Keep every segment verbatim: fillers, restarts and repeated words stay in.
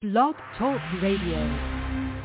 Blog Talk Radio.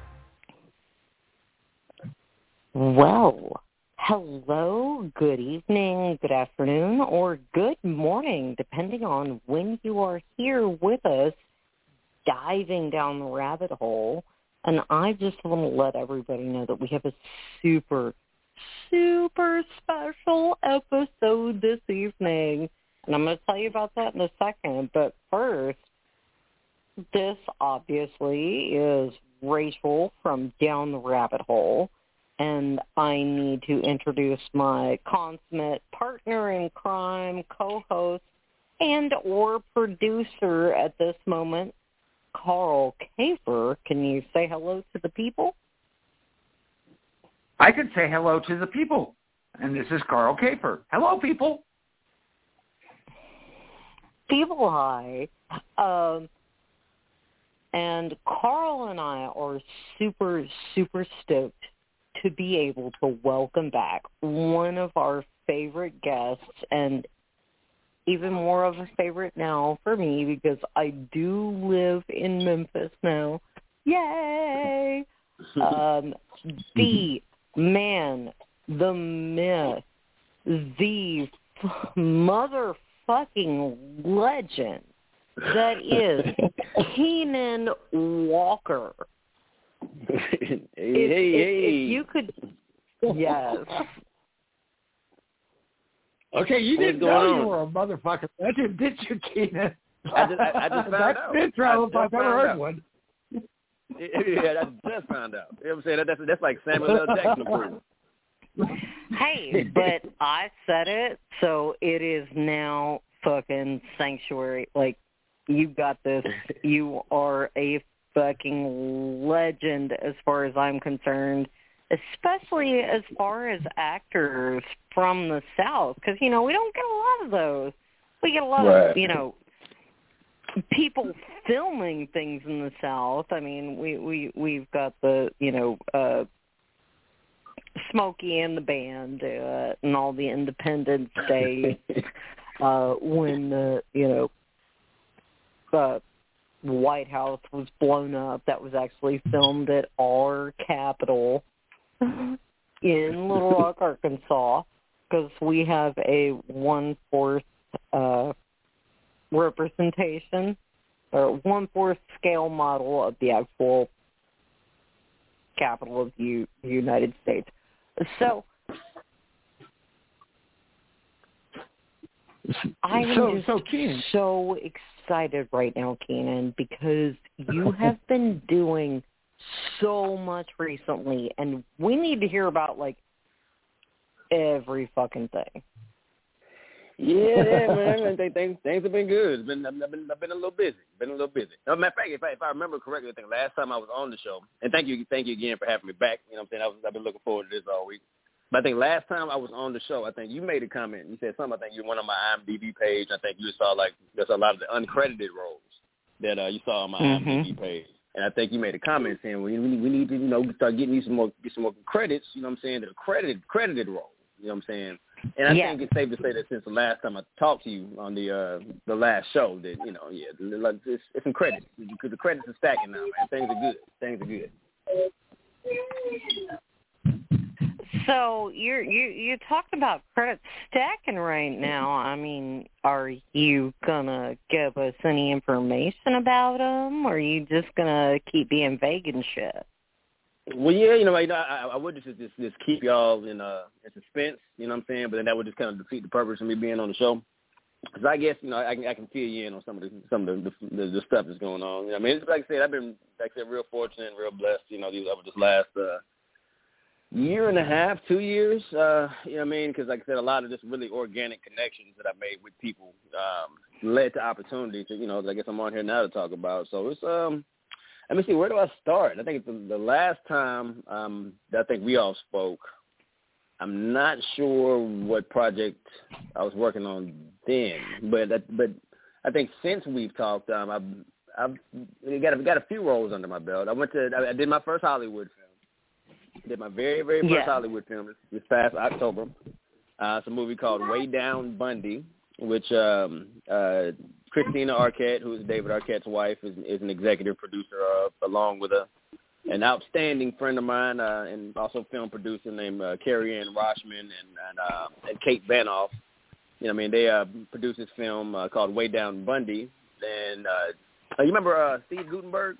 Well, hello, good evening, good afternoon, or good morning, depending on when you are here with us, diving down the rabbit hole. And I just want to let everybody know that we have a super, super special episode this evening. And I'm going to tell you about that in a second. But first, this obviously is Rachel from Down the Rabbit Hole. And I need to introduce my consummate partner in crime, co-host, and or producer at this moment, Carl Kafer. Can you say hello to the people? I could say hello to the people. And this is Carl Kafer. Hello, people. People, hi. Um, and Carl and I are super, super stoked to be able to welcome back one of our favorite guests, and even more of a favorite now for me because I do live in Memphis now. Yay! um, the man, the myth, the f- motherfucking legend that is Keenan Walker. hey, if, hey, if, hey. if you could, yes. Okay, you What's didn't going know on? you were a motherfucking legend, did you, Keenan? I just, I, I just found That's out. intro I if I've just ever found heard out. one. Yeah, I just found out. You know what I'm saying? That, that's, that's like Samuel L. Jackson approval. Hey, but I said it, so it is now fucking sanctuary. Like, you got this. You are a fucking legend as far as I'm concerned, especially as far as actors from the South, because, you know, we don't get a lot of those. We get a lot Right. of, you know, people filming things in the South. I mean, we, we, we've got the, you know, uh, Smokey and the Band uh, and all the Independence Day uh, when, uh, you know, uh, White House was blown up. That was actually filmed at our Capitol in Little Rock, Arkansas, because we have a one-fourth uh, representation, or one-fourth scale model of the actual capital of the U- United States. So, I'm So, just so Keenan, so excited right now, Keenan, because you have been doing so much recently, and we need to hear about, like, every fucking thing. Yeah, yeah, man. Things, things, things have been good. It's been, I've been, I've been a little busy. Been a little busy. As a matter of fact, if I, if I remember correctly, I think last time I was on the show, and thank you, thank you again for having me back. You know what I'm saying? I was, I've been looking forward to this all week. But I think last time I was on the show, I think you made a comment. You said something. I think you went on my I M D B page. I think you saw like there's a lot of the uncredited roles that uh, you saw on my Mm-hmm. I M D B page. And I think you made a comment saying, well, we need, we need to, you know, start getting you some more, get some more credits. You know what I'm saying? The credited, credited roles. You know what I'm saying? And I Yeah. think it's safe to say that since the last time I talked to you on the uh, the last show, that you know, yeah, it's, it's some credits because the credits are stacking now, man. Things are good. Things are good. So you're you you talked about credit stacking right now. I mean, are you gonna give us any information about them, or are you just gonna keep being vague and shit? Well, yeah, you know, I, I, I would just, just just keep y'all in uh in suspense, you know what I'm saying? But then that would just kind of defeat the purpose of me being on the show. Because I guess, you know, I can I can fill you in on some of the some of the the, the stuff that's going on. You know, I mean, it's, like I said, I've been like I said, real fortunate, and real blessed. You know, these over this last uh, year and a half, two years. Uh, you know what I mean? Because like I said, a lot of just really organic connections that I made with people um, led to opportunities. That, you know, that I guess I'm on here now to talk about. So it's um. Let me see, where do I start? I think it's the, the last time um, that I think we all spoke, I'm not sure what project I was working on then, but but I think since we've talked, um, I've I've got got a few roles under my belt. I went to I, I did my first Hollywood film. Did my very very first Yeah. Hollywood film this, this past October. Uh, it's a movie called Way Down Bundy, which um, uh, Christina Arquette, who is David Arquette's wife, is, is an executive producer of, along with a an outstanding friend of mine uh, and also film producer named uh, Carrie Ann Rochman and and, uh, and Kate Banoff. You know, what I mean, they uh, produced this film uh, called Way Down Bundy. And uh, you remember uh, Steve Guttenberg?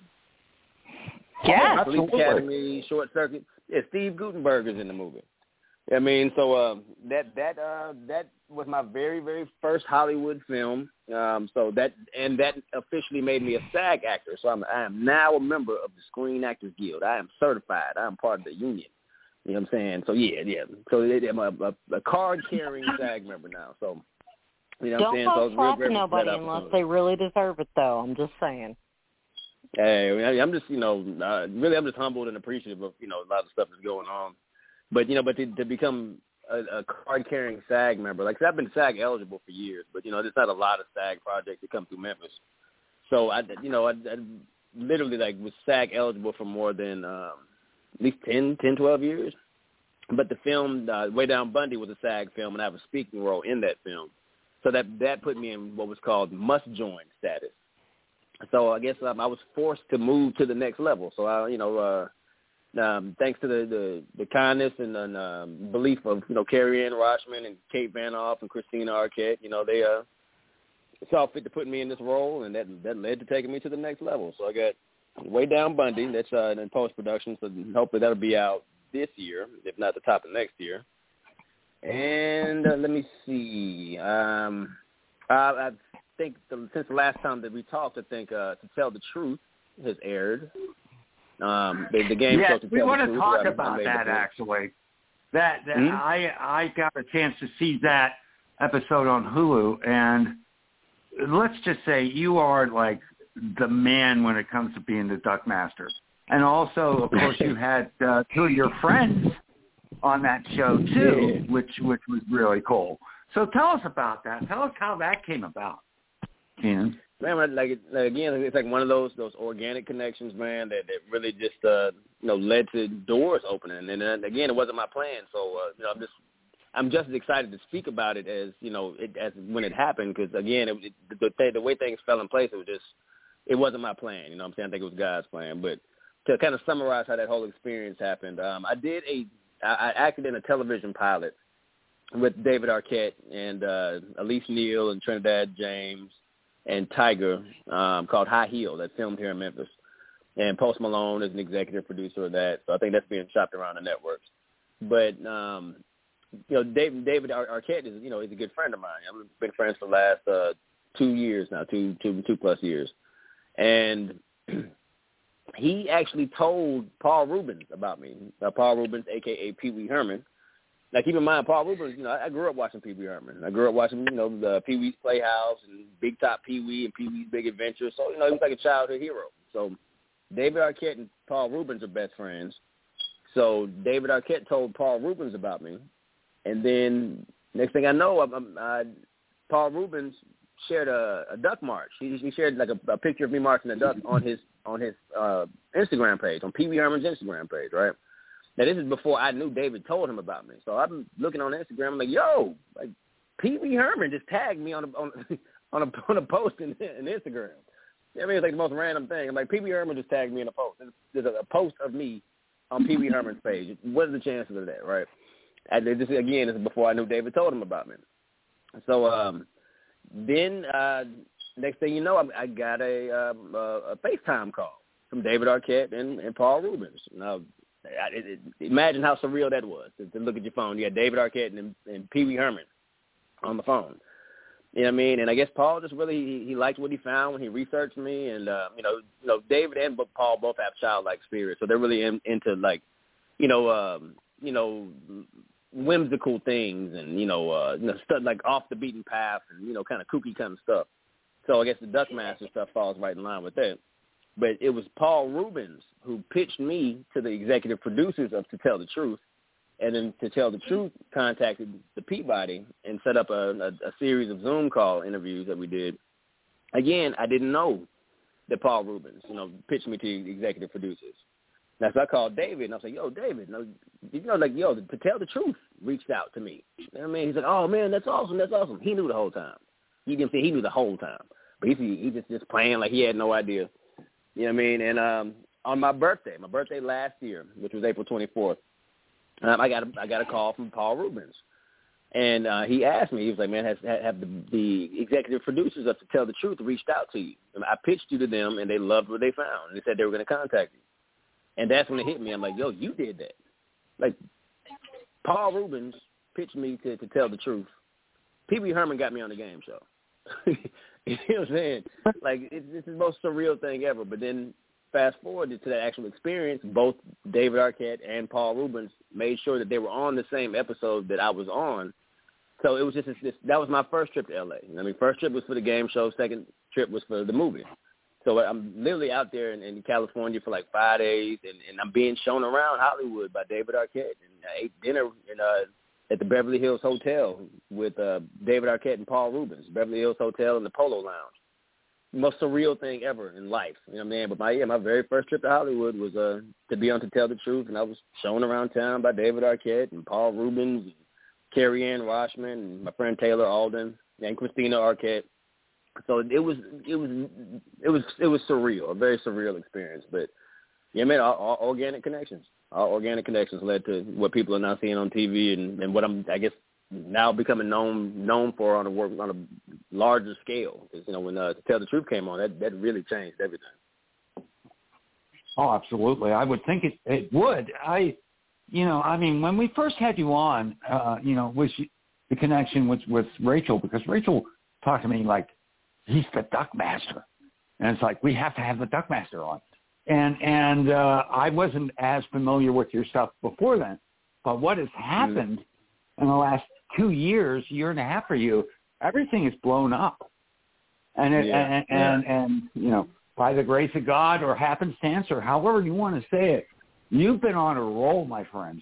Yeah, Police absolutely. Academy, Short Circuit. Yeah, Steve Guttenberg is in the movie. I mean, so uh, that that uh, that was my very very first Hollywood film. Um, so that and that officially made me a SAG actor. So I'm I am now a member of the Screen Actors Guild. I am certified. I am part of the union. You know what I'm saying? So yeah, yeah. So I'm a, a, a card carrying SAG member now. So you know what I'm Don't saying? go So I was real slapping grateful for nobody that unless opportunity. they really deserve it, though. I'm just saying. Hey, I'm just, you know, uh, really, I'm just humbled and appreciative of, you know, a lot of stuff that's going on. But, you know, but to, to become a, a card-carrying SAG member, like, 'cause I've been SAG eligible for years, but, you know, there's not a lot of SAG projects that come through Memphis. So, I, you know, I, I literally, like, was SAG eligible for more than um, at least ten, ten, twelve years. But the film, uh, Way Down Bundy, was a SAG film, and I have a speaking role in that film. So that that put me in what was called must-join status. So I guess um, I was forced to move to the next level. So, I, you know, uh, um, thanks to the, the, the kindness and, and um, belief of, you know, Carrie Ann Rochman and Kate Banoff and Christina Arquette, you know, they uh, saw fit to put me in this role, and that that led to taking me to the next level. So I got Way Down Bundy. That's uh, in post-production, so hopefully that'll be out this year, if not the top of next year. And uh, let me see. Um, I, I think the, since the last time that we talked, I think uh, To Tell the Truth has aired. Um, the, the game yes, show To we Tell want the to Truth. talk I, I about made that the actually. That, that hmm? I I got a chance to see that episode on Hulu, and let's just say you are like the man when it comes to being the Duck Master. And also, of course, you had uh, two of your friends on that show too, Yeah. which which was really cool. So tell us about that. Tell us how that came about, Keenan. Man, like, like again, it's like one of those those organic connections, man, that, that really just uh, you know led to doors opening. And then, again, it wasn't my plan, so uh, you know I'm just I'm just as excited to speak about it as you know it, as when it happened, because again, it, it, the the the way things fell in place, it was just it wasn't my plan. You know what I'm saying? I think it was God's plan. But to kind of summarize how that whole experience happened, um, I did a I, I acted in a television pilot with David Arquette and uh, Elise Neal and Trinidad James and Tiger um, called High Heel that filmed here in Memphis. And Post Malone is an executive producer of that, so I think that's being shopped around the networks. But, um, you know, David, David Ar- Arquette is, you know, he's a good friend of mine. I've been friends for the last uh, two years now, two, two, two plus years. And he actually told Paul Reubens about me, uh, Paul Reubens, a k a. Pee Wee Herman. Now, keep in mind, Paul Reubens, you know, I, I grew up watching Pee Wee Herman. I grew up watching, you know, the Pee Wee's Playhouse and Big Top Pee Wee and Pee Wee's Big Adventure. So, you know, he was like a childhood hero. So David Arquette and Paul Reubens are best friends. So David Arquette told Paul Reubens about me. And then next thing I know, I, I, Paul Reubens shared a, a duck march. He, he shared like a, a picture of me marching a duck on his on his uh, Instagram page, on Pee Wee Herman's Instagram page, right? Now, this is before I knew David told him about me. So I'm looking on Instagram. I'm like, yo, like Pee Wee Herman just tagged me on a on, on a on a post in, in Instagram. I mean, it's like the most random thing. I'm like, Pee Wee Herman just tagged me in a post. There's a, a post of me on Pee Wee Herman's page. What are the chances of that, right? And this again, this is before I knew David told him about me. So um, then uh, next thing you know, I, I got a, um, a a FaceTime call from David Arquette and, and Paul Reubens. Now, I, it, it, imagine how surreal that was to, to look at your phone. You had David Arquette and, and Pee Wee Herman on the phone. You know what I mean? And I guess Paul just really he, he liked what he found when he researched me. And uh, you know, you know, David and Paul both have childlike spirits, so they're really in, into like, you know, um, you know, whimsical things and you know, uh, you know, stuff like off the beaten path and you know, kind of kooky kind of stuff. So I guess the Duckmaster stuff falls right in line with that. But it was Paul Reubens who pitched me to the executive producers of To Tell the Truth, and then To Tell the Truth contacted the Peabody and set up a, a, a series of Zoom call interviews that we did. Again, I didn't know that Paul Reubens, you know, pitched me to the executive producers. Now, so I called David, and I was like, yo, David, you know, like, yo, To Tell the Truth reached out to me. You know what I mean? He's like, oh, man, that's awesome, that's awesome. He knew the whole time. He didn't say he knew the whole time. But he he just just playing like he had no idea. You know what I mean? And um, on my birthday, my birthday last year, which was April twenty-fourth, um, I got a, I got a call from Paul Reubens. And uh, he asked me, he was like, man, has have the, the executive producers of To Tell the Truth reached out to you? And I pitched you to them, and they loved what they found. And they said they were going to contact you. And that's when it hit me. I'm like, yo, you did that. Like, Paul Reubens pitched me to, to Tell the Truth. Pee Wee Herman got me on the game show. You know what I'm saying? Like, it's, it's the most surreal thing ever. But then fast forward to that actual experience, both David Arquette and Paul Reubens made sure that they were on the same episode that I was on. So it was just this, that was my first trip to L A. I mean, first trip was for the game show. Second trip was for the movie. So I'm literally out there in, in California for like five days, and, and I'm being shown around Hollywood by David Arquette. And I ate dinner in, uh, at the Beverly Hills Hotel with uh, David Arquette and Paul Reubens, Beverly Hills Hotel in the Polo Lounge. Most surreal thing ever in life. You know what I mean? But my yeah, my very first trip to Hollywood was uh, to be on To Tell the Truth, and I was shown around town by David Arquette and Paul Reubens and Carrie Ann Roshman and my friend Taylor Alden and Christina Arquette. So it was it was it was it was surreal, a very surreal experience. But yeah, man, all, all organic connections, all organic connections led to what people are now seeing on T V, and, and what I'm I guess now becoming known known for on a work on a larger scale. Because you know when uh, To Tell the Truth came on, that that really changed everything. Oh, absolutely. I would think it it would. I. You know, I mean, when we first had you on, uh, you know, was the connection with, with Rachel, because Rachel talked to me like, he's the Duck Master. And it's like, we have to have the Duck Master on. And and uh, I wasn't as familiar with your stuff before then. But what has happened mm-hmm. in the last two years, year and a half for you, everything is blown up. And, it, yeah. and, yeah. and, and, you know, by the grace of God or happenstance or however you want to say it, you've been on a roll, my friend.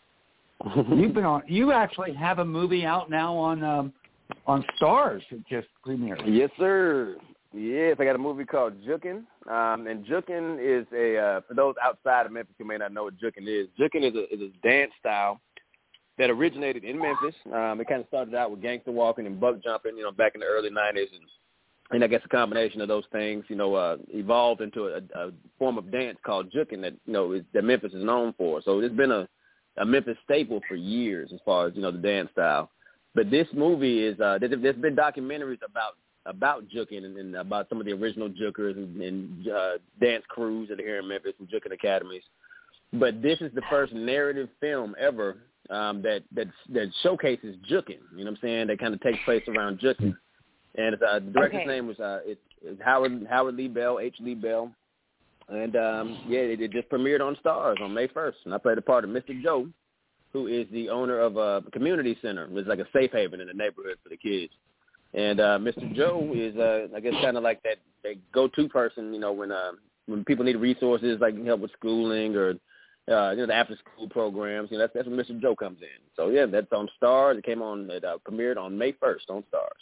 You've been on. You actually have a movie out now on um, on Stars. It just premiered. Yes, sir. Yes, I got a movie called Jukin. Um, and Jukin is a uh, for those outside of Memphis who may not know what Jukin is. Jukin is a is a dance style that originated in Memphis. Um, it kind of started out with gangster walking and buck jumping, you know, back in the early nineties, and And I guess a combination of those things, you know, uh, evolved into a, a form of dance called juking that, you know, is, that Memphis is known for. So it's been a, a Memphis staple for years as far as, you know, the dance style. But this movie is, uh, there's, there's been documentaries about about juking and, and about some of the original jukers and, and uh, dance crews that are here in Memphis and juking academies. But this is the first narrative film ever um, that, that that showcases juking, you know what I'm saying, that kind of takes place around juking. And uh, the director's okay. name was uh, it, it's Howard Howard Lee Bell, H. Lee Bell. And, um, yeah, it, it just premiered on Stars on May first. And I played the part of Mister Joe, who is the owner of a community center. It's like a safe haven in the neighborhood for the kids. And uh, Mister Joe is, uh, I guess, kind of like that, that go-to person, you know, when uh, when people need resources like help with schooling or, uh, you know, the after-school programs. You know, that's, that's when Mister Joe comes in. So, yeah, that's on Stars. It came on, it uh, premiered on May first on Stars.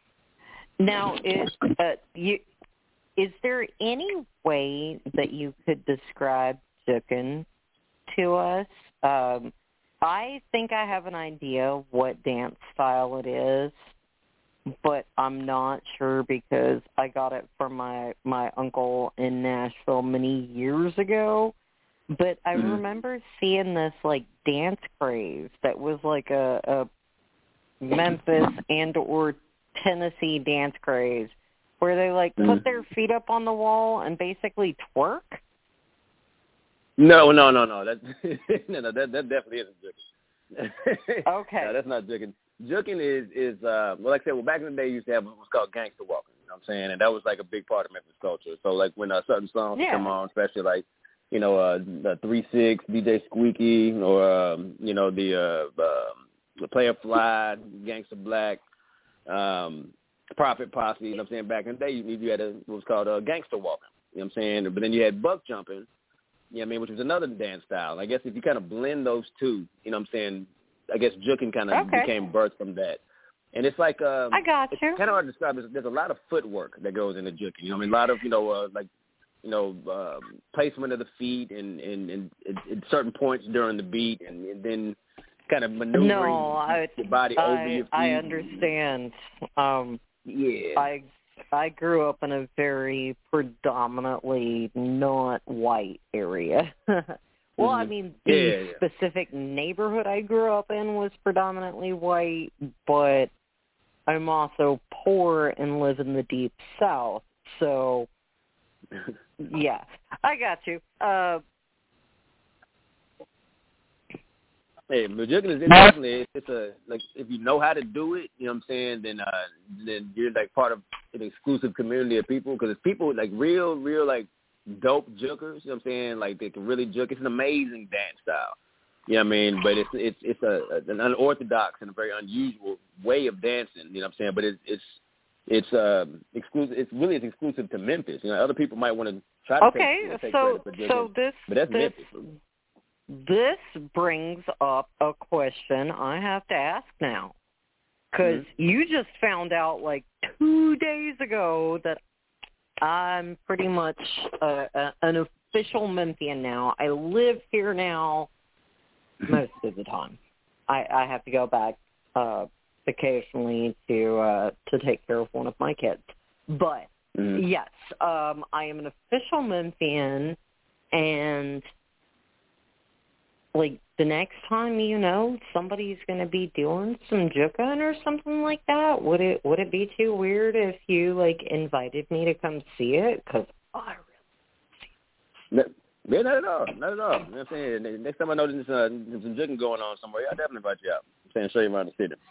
Now, is uh, you is there any way that you could describe jukin to us? Um, I think I have an idea of what dance style it is, but I'm not sure because I got it from my, my uncle in Nashville many years ago. But I mm-hmm. remember seeing this, like, dance craze that was like a, a Memphis and or Tennessee dance craze where they, like, mm-hmm. put their feet up on the wall and basically twerk? No, no, no, no. That, no, no, that, that definitely isn't juking. Okay. No, that's not juking. Juking is, is uh, well, like I said, well, back in the day, you used to have what was called gangster walking, you know what I'm saying? And that was, like, a big part of Memphis culture. So, like, when uh, certain songs yeah. come on, especially, like, you know, uh, the three six, D J Squeaky, or, um, you know, the, uh, uh, the Player Fly, Gangsta Black, um, Prophet Posse, you know what I'm saying? Back in the day, you, you had a, what was called a gangster walking, you know what I'm saying? But then you had buck jumping, you know what I mean, which was another dance style. I guess if you kind of blend those two, you know what I'm saying, I guess juking kind of okay. became birthed from that. And it's like, um, I got you. It's kind of hard to describe. There's, there's a lot of footwork that goes into juking. You know what I mean? A lot of, you know, uh, like, you know, um, placement of the feet and, and, and, and, and certain points during the beat, and, and then kind of maneuvering no, I, your body I, over your feet. I understand. Um, yeah. I I grew up in a very predominantly not white area. Well, mm-hmm. I mean, the yeah, yeah. specific neighborhood I grew up in was predominantly white, but I'm also poor and live in the deep South. So, yeah, I got you. Uh, Hey, Majukin is definitely it's a like if you know how to do it, you know what I'm saying, then uh then you're like part of an exclusive community of people because it's people like real, real like dope jukers, you know what I'm saying, like they can really juke. It's an amazing dance style. You know what I mean? But it's it's it's a an unorthodox and a very unusual way of dancing, you know what I'm saying? But it's it's it's um exclusive it's really it's exclusive to Memphis. You know, other people might want to try to okay, take, you know, take so credit for juking, so this but that's this Memphis. This brings up a question I have to ask now, because mm-hmm. you just found out like two days ago that I'm pretty much uh, a, an official Memphian now. I live here now most of the time. I, I have to go back uh, occasionally to uh, to take care of one of my kids. But, mm-hmm. yes, um, I am an official Memphian, and like, the next time, you know, somebody's going to be doing some juking or something like that, would it would it be too weird if you, like, invited me to come see it? Because I really see it. Not at all. Not at all. You know what I'm saying? Next time I know there's, uh, there's some juking going on somewhere, I'll definitely invite you out. I'm saying, show you around the city.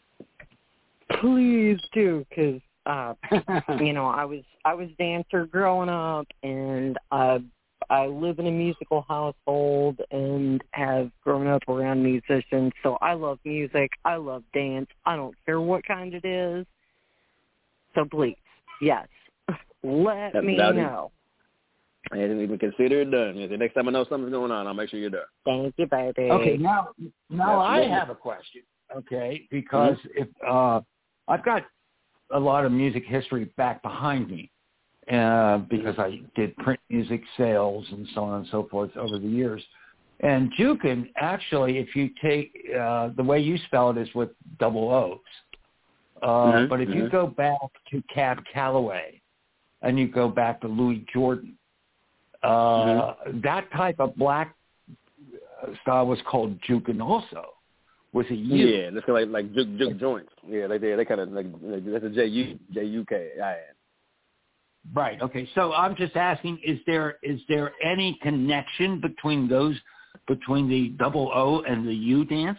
Please do, because, uh, you know, I was, I was a dancer growing up, and I I live in a musical household and have grown up around musicians, so I love music. I love dance. I don't care what kind it is. So please, yes, let That's me know. I didn't even consider it done. The next time I know something's going on, I'll make sure you're there. Thank you, baby. Okay, now now I have a question, okay, because mm-hmm. if uh, I've got a lot of music history back behind me. Uh, because I did print music sales and so on and so forth over the years. And jukin, actually, if you take uh, the way you spell it is with double O's. Uh, mm-hmm. But if mm-hmm. you go back to Cab Calloway and you go back to Louis Jordan, uh, mm-hmm. that type of black style was called jukin also. Was it you? Yeah, that's kind of like, like juke, juke joints. Yeah, like they, they kind of like, like that's a J U J U K I N. Right. Okay. So I'm just asking: is there is there any connection between those, between the double O and the U dance,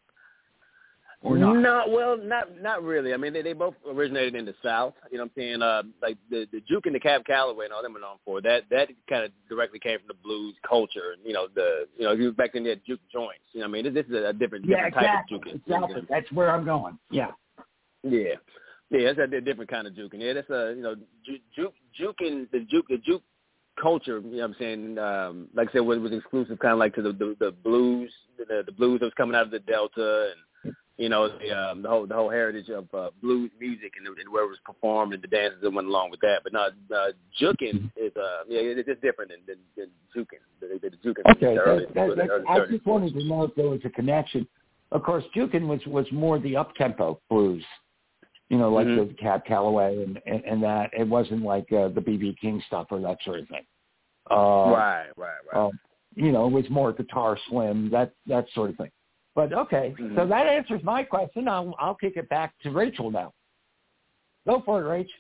or not? No. Well, not not really. I mean, they, they both originated in the South. You know what I'm saying? Uh, like the the juke and the Cab Calloway and all them were known for that. That kind of directly came from the blues culture. You know, the you know you back then they had juke joints. You know what I mean? This, this is a different yeah, different exactly, type of juke. Exactly. That's where I'm going. Yeah. Yeah. Yeah, that's a different kind of juking. Yeah, that's a, you know, ju- ju- juking, the juke, the juke culture, you know what I'm saying, um, like I said, was, was exclusive kind of like to the, the, the blues, the, the blues that was coming out of the Delta and, you know, the, um, the whole the whole heritage of uh, blues music and, and where it was performed and the dances that went along with that. But no, uh, juking is, uh, yeah, it's just different than, than, than juking. The, the, the juking okay, the early, that, that, the early I just wanted to know if there was a connection. Of course, juking was, was more the up-tempo blues. You know, like mm-hmm. the Cab Calloway and, and, and that. It wasn't like uh, the B B King stuff or that sort of thing. Uh, right, right, right. Uh, you know, it was more guitar slim, that that sort of thing. But, okay, mm-hmm. so that answers my question. I'll, I'll kick it back to Rachel now. Go for it, Rach.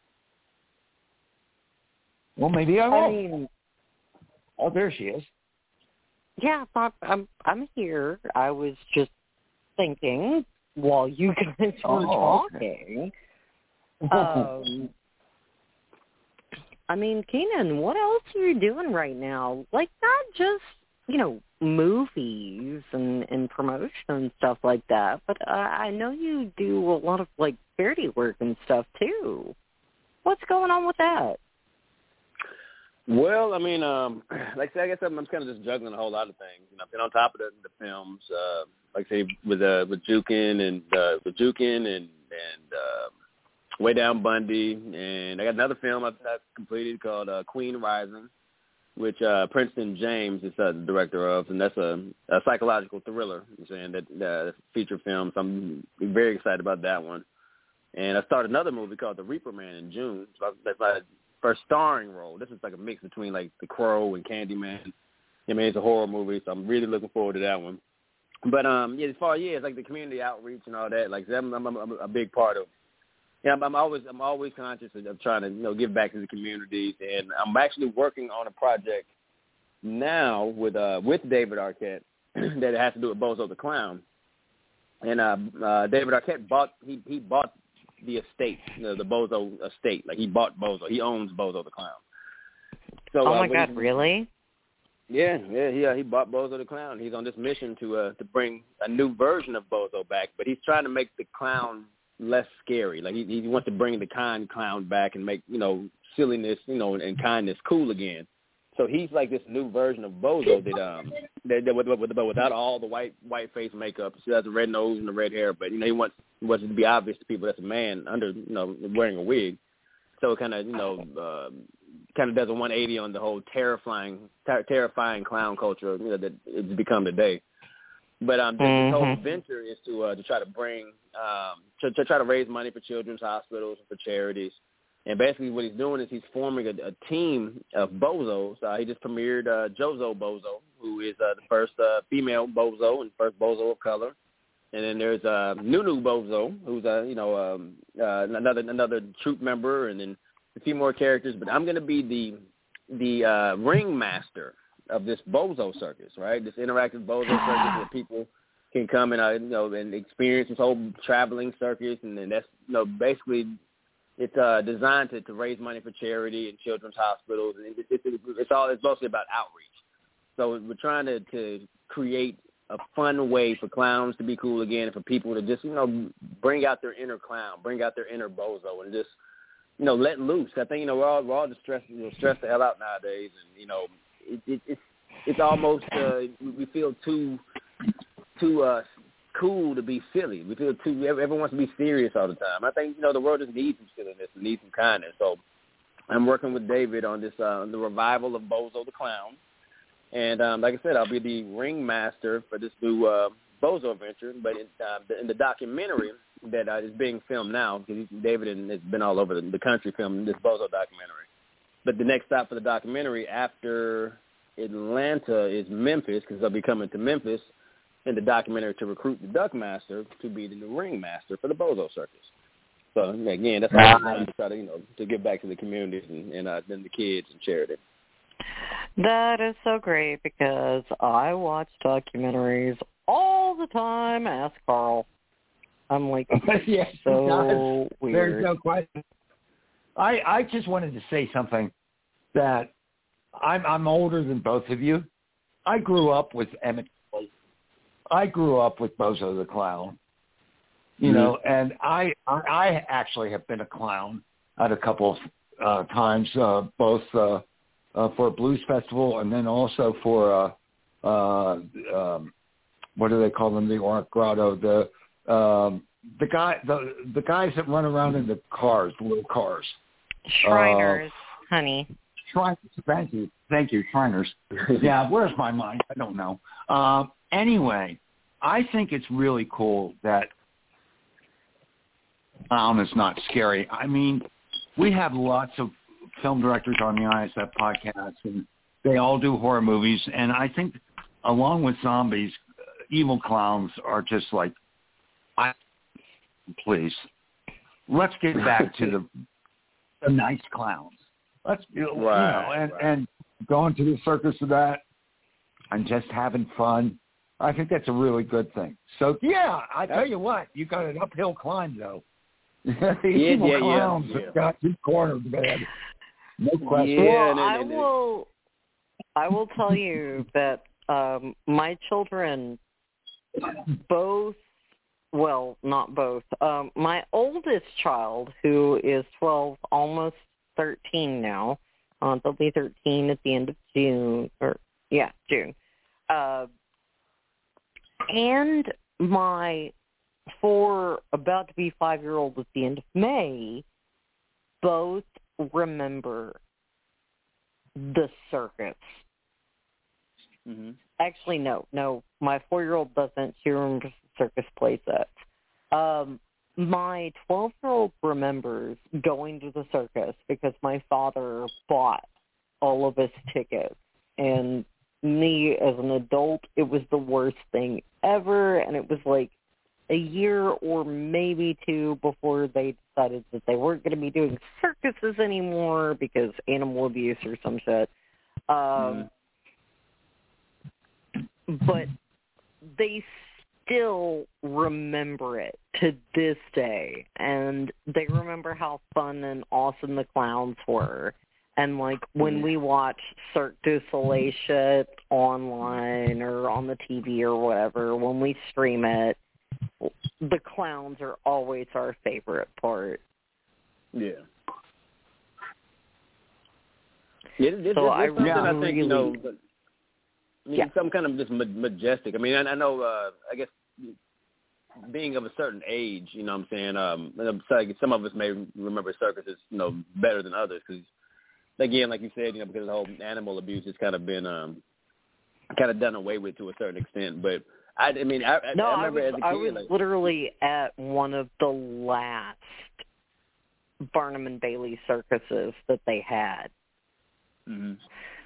Well, maybe I won't. I mean, oh, there she is. Yeah, I'm, I'm here. I was just thinking while you guys were oh, talking. Okay. um, I mean, Keenan, what else are you doing right now? Like, not just, you know, movies and, and promotion and stuff like that, but uh, I know you do a lot of, like, charity work and stuff, too. What's going on with that? Well, I mean, um, like I said, I guess I'm, I'm kind of just juggling a whole lot of things. You know, I've been on top of the, the films, uh, like I say, with uh, with Jukin and uh, with Jukin and and uh, Way Down Bundy, and I got another film I've, I've completed called uh, Queen Rising, which uh, Princeton James is uh, the director of, and that's a, a psychological thriller. I'm saying that uh, feature film. So I'm very excited about that one. And I started another movie called The Reaper Man in June. So that's my first starring role. This is like a mix between like The Crow and Candyman. I mean, it's a horror movie, so I'm really looking forward to that one. But um, yeah, as far as yeah, it's like the community outreach and all that. Like I'm, I'm, I'm a big part of. Yeah, I'm, I'm always I'm always conscious of, of trying to you know give back to the communities, and I'm actually working on a project now with uh with David Arquette that has to do with Bozo the Clown. And uh, uh, David Arquette bought he he bought the estate, you know, the Bozo estate. Like he bought Bozo, he owns Bozo the Clown. So, oh my uh, God, he, really? Yeah, yeah, yeah. He bought Bozo the Clown. He's on this mission to uh, to bring a new version of Bozo back, but he's trying to make the clown less scary. Like he, he wants to bring the kind clown back and make you know silliness, you know, and, and kindness cool again. So he's like this new version of Bozo that um that, that with, with, without all the white white face makeup. He has the red nose and the red hair, but you know he wants he wants it to be obvious to people that's a man under you know wearing a wig. So it kind of you know. Uh, kind of does a one eighty on the whole terrifying, ter- terrifying clown culture you know, that it's become today. But um, this, mm-hmm. this whole venture is to uh, to try to bring, um, to, to try to raise money for children's hospitals and for charities. And basically what he's doing is he's forming a, a team of Bozos. Uh, he just premiered uh, Jozo Bozo, who is uh, the first uh, female Bozo and first Bozo of color. And then there's uh, Nunu Bozo, who's uh, you know um, uh, another another troop member, and then a few more characters, but I'm going to be the the uh, ringmaster of this Bozo circus, right? This interactive Bozo circus where people can come and uh, you know and experience this whole traveling circus, and then that's you know basically it's uh, designed to, to raise money for charity and children's hospitals, and it, it, it, it's all it's mostly about outreach. So we're trying to, to create a fun way for clowns to be cool again, and for people to just you know bring out their inner clown, bring out their inner Bozo, and just you know, let loose. I think, you know, we're all, we're all just stressed, you know, stressed the hell out nowadays. And, you know, it, it, it's it's almost, uh, we feel too, too uh, cool to be silly. We feel too, everyone wants to be serious all the time. I think, you know, the world just needs some silliness and needs some kindness. So I'm working with David on this, uh, the revival of Bozo the Clown. And um, like I said, I'll be the ringmaster for this new uh, Bozo venture. But in, uh, in the documentary that uh, is being filmed now, because David has been all over the, the country filming this Bozo documentary. But the next stop for the documentary after Atlanta is Memphis, because they'll be coming to Memphis in the documentary to recruit the Duckmaster to be the new ringmaster for the Bozo circus. So again, that's how I'm trying to, you know, to give back to the communities and, and uh, then the kids and charity. That is so great because I watch documentaries all the time. Ask Carl. I'm like, yes, so weird. There's no question. I I just wanted to say something that I'm I'm older than both of you. I grew up with Emmett. I grew up with Bozo the Clown. You mm-hmm. know, and I I actually have been a clown at a couple of uh, times, uh, both uh, uh, for a blues festival and then also for uh, uh, um, what do they call them? The Orange Grotto. The um, the guy the the guys that run around in the cars, the little cars. Shriners, uh, honey. Shriners. Thank you, thank you, Shriners. Yeah, where's my mind? I don't know. Uh, anyway, I think it's really cool that clown is not scary. I mean, we have lots of film directors on the I S F podcast, and they all do horror movies. And I think, along with zombies, evil clowns are just like, I please, let's get back to the the nice clowns. Let's you know, right, and right. and going to the circus of that, and just having fun. I think that's a really good thing. So yeah, I tell you what, you got an uphill climb though. the yeah, evil yeah, clowns yeah, yeah. have got you cornered, man. No question. Yeah, well, and, I and, and, will. I will tell you that um, my children, both, well, not both. Um, my oldest child, who is twelve, almost thirteen now. Uh, they'll be thirteen at the end of June, or yeah, June. Uh, and my four, about to be five-year-old at the end of May, both remember the circuits. mm-hmm. Actually, no, no. My four-year-old doesn't. She remembers the circus play set. Um, my twelve-year-old remembers going to the circus because my father bought all of his tickets. And me, as an adult, it was the worst thing ever. And it was like a year or maybe two before they decided that they weren't going to be doing circuses anymore because animal abuse or some shit. Um, mm. But they still remember it to this day, and they remember how fun and awesome the clowns were. And, like, when we watch Cirque du Soleil shit online or on the T V or whatever, when we stream it, the clowns are always our favorite part. Yeah. Yeah, this, so this, I, something yeah, I think, really, you know, but, I mean, yeah. some kind of just majestic. I mean, I, I know, uh, I guess, being of a certain age, you know what I'm saying, um, so like some of us may remember circuses, you know, better than others because, again, like you said, you know, because of the whole animal abuse has kind of been um, kind of done away with to a certain extent. But, I, I mean, I, no, I remember I was, as a kid. I was like, literally at one of the last Barnum and Bailey circuses that they had. Mm-hmm.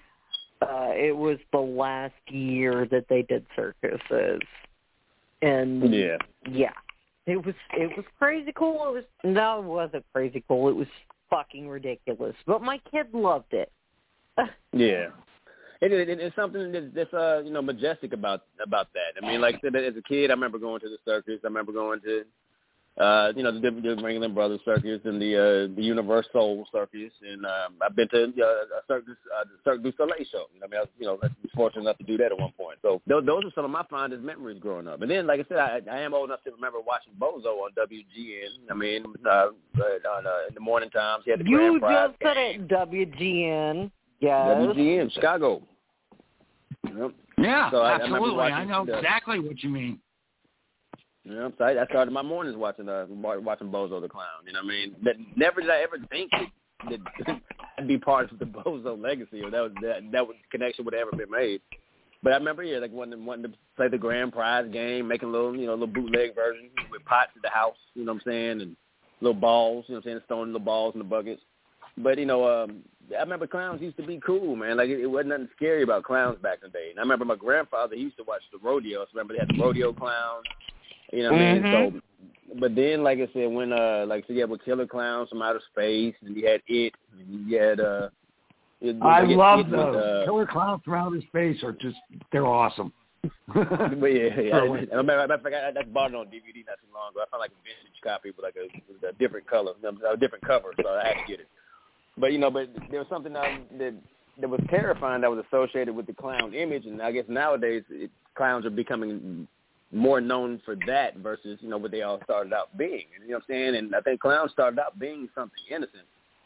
Uh, it was the last year that they did circuses. And yeah, yeah, it was it was crazy cool. It was no, it wasn't crazy cool. It was fucking ridiculous. But my kid loved it. yeah, it, it, it's something that's, that's uh you know majestic about about that. I mean, like I said, as a kid, I remember going to the circus. I remember going to uh you know the, the Ringling Brothers Circus and the uh, the Universal Circus, and um, I've been to uh, a circus, uh, the Cirque du Soleil show. You know, I mean, I was, you know, I was fortunate enough to do that at one point. So those, those are some of my fondest memories growing up. And then, like I said, I, I am old enough to remember watching Bozo on W G N. I mean, uh, on uh, in the morning times, he had the you grand prize just said game. it, W G N. Yes. W G N, Chicago. Yep. Yeah, so I, absolutely. I, I know the, exactly what you mean. Yeah, so I, I started my mornings watching uh, watching Bozo the Clown. You know what I mean? That, never did I ever think that, that I'd be part of the Bozo legacy, or that was that that was connection would have ever been made. But I remember, yeah, like wanting, wanting to play the grand prize game, making a little, you know, little bootleg version with pots at the house. You know what I'm saying? And little balls. You know what I'm saying? Throwing little balls in the buckets. But you know, um, I remember clowns used to be cool, man. Like it, it wasn't nothing scary about clowns back in the day. And I remember my grandfather he used to watch the rodeos. Remember they had the rodeo clowns. You know what mm-hmm. I mean? So, but then, like I said, when uh, like so you had with Killer Clowns from Outer Space, and you had It, and you had uh, it, I it, love it those. with, uh, Killer Clowns from Outer Space are just they're awesome. but yeah, yeah. I, I remember I, forgot, I, I bought it on D V D not too long ago. I found like a vintage copy with like a, a different color, a different cover, so I had to get it. But you know, but there was something that that, that was terrifying that was associated with the clown image, and I guess nowadays it, clowns are becoming more known for that versus, you know, what they all started out being. You know what I'm saying? And I think clowns started out being something innocent.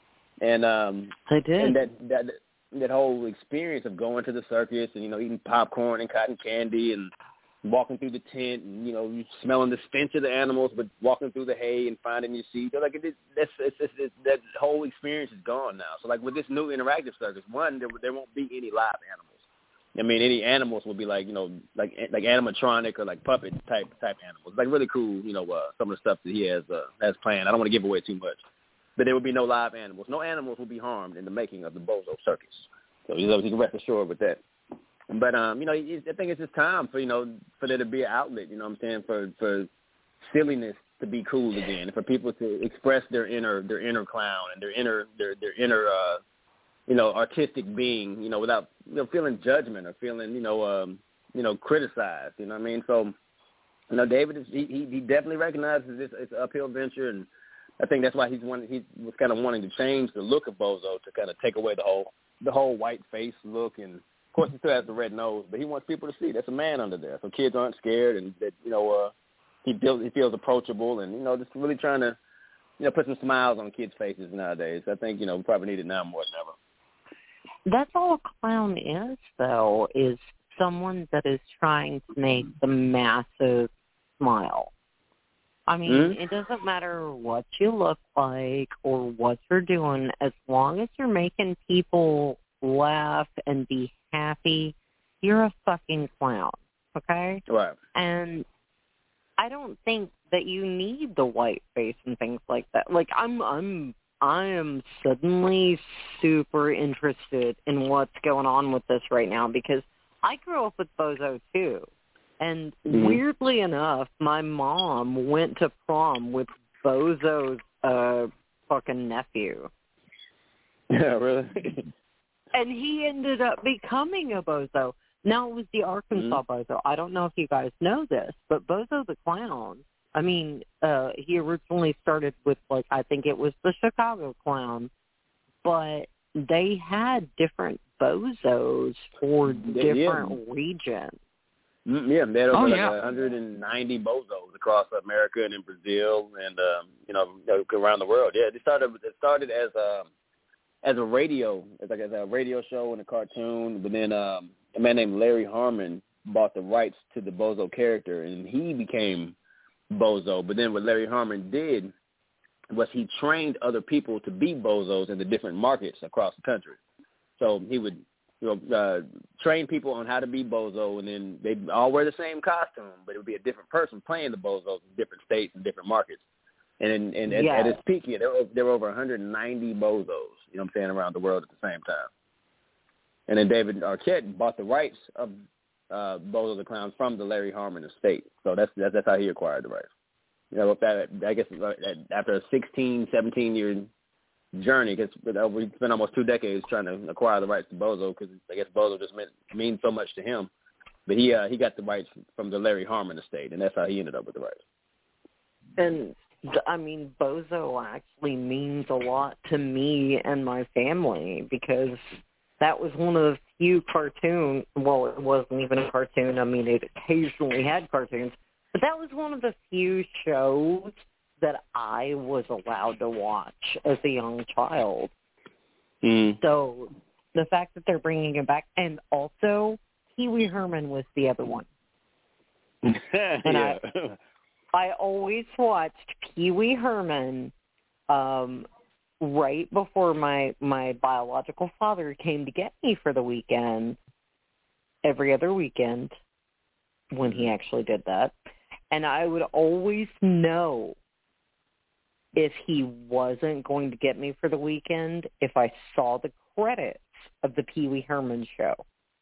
And um they did. And that that that whole experience of going to the circus and, you know, eating popcorn and cotton candy and walking through the tent and, you know, smelling the stench of the animals, but walking through the hay and finding your seat. Like it, that's it's, it's, it's, that whole experience is gone now. So like with this new interactive circus, one, there there won't be any live animals. I mean, any animals will be like, you know, like like animatronic or like puppet type type animals. Like really cool, you know, uh, some of the stuff that he has uh, has planned. I don't want to give away too much, but there will be no live animals. No animals will be harmed in the making of the Bozo Circus. So you know, you can rest assured with that. But um, you know, I think it's just time for you know for there to be an outlet. You know what I'm saying, for for silliness to be cool again, and for people to express their inner their inner clown and their inner their their inner uh, you know, artistic being, you know, without, you know, feeling judgment or feeling, you know, um, you know, criticized, you know what I mean? So, you know, David, is, he, he definitely recognizes this, it's an uphill venture, and I think that's why he's one, he was kind of wanting to change the look of Bozo to kind of take away the whole, the whole white face look, and of course he still has the red nose, but he wants people to see that's a man under there, so kids aren't scared, and that, you know, uh, he feels, he feels approachable, and, you know, just really trying to, you know, put some smiles on kids' faces nowadays. I think, you know, we probably need it now more than ever. That's all a clown is, though, is someone that is trying to make the masses smile. I mean, mm-hmm. It doesn't matter what you look like or what you're doing, as long as you're making people laugh and be happy, you're a fucking clown, okay? Right. And I don't think that you need the white face and things like that. Like I'm, I'm, I am suddenly super interested in what's going on with this right now because I grew up with Bozo too, and mm-hmm. weirdly enough, my mom went to prom with Bozo's uh, fucking nephew. Yeah, really. And he ended up becoming a Bozo. Now, it was the Arkansas mm-hmm. Bozo. I don't know if you guys know this, but Bozo the Clown, I mean, uh, he originally started with, like, I think it was the Chicago Clown, but they had different Bozos for different yeah. regions. Mm-hmm. Yeah, they had over oh, like yeah. one hundred ninety Bozos across America and in Brazil and, um, you know, around the world. Yeah, it started, it started as a, as a radio, as like as a radio show and a cartoon, but then um, a man named Larry Harmon bought the rights to the Bozo character, and he became Bozo. But then what Larry Harmon did was he trained other people to be Bozos in the different markets across the country. So he would, you know, uh, train people on how to be Bozo, and then they'd all wear the same costume, but it would be a different person playing the Bozos in different states and different markets. And, and at, yeah. at its peak, yeah, there, were, there were over one hundred ninety Bozos, you know what I'm saying, around the world at the same time. And then David Arquette bought the rights of uh, Bozo the Clown from the Larry Harmon estate. So that's that's, that's how he acquired the rights. You know, that, I guess after a sixteen, seventeen-year journey, because we spent almost two decades trying to acquire the rights to Bozo, because I guess Bozo just meant, means so much to him. But he uh, he got the rights from the Larry Harmon estate, and that's how he ended up with the rights. And I mean, Bozo actually means a lot to me and my family because that was one of the few cartoons. Well, it wasn't even a cartoon. I mean, it occasionally had cartoons. But that was one of the few shows that I was allowed to watch as a young child. Mm. So the fact that they're bringing it back, and also Pee Wee Herman was the other one. And yeah. I, I always watched Pee Wee Herman um, right before my, my biological father came to get me for the weekend, every other weekend when he actually did that. And I would always know if he wasn't going to get me for the weekend if I saw the credits of the Pee Wee Herman show,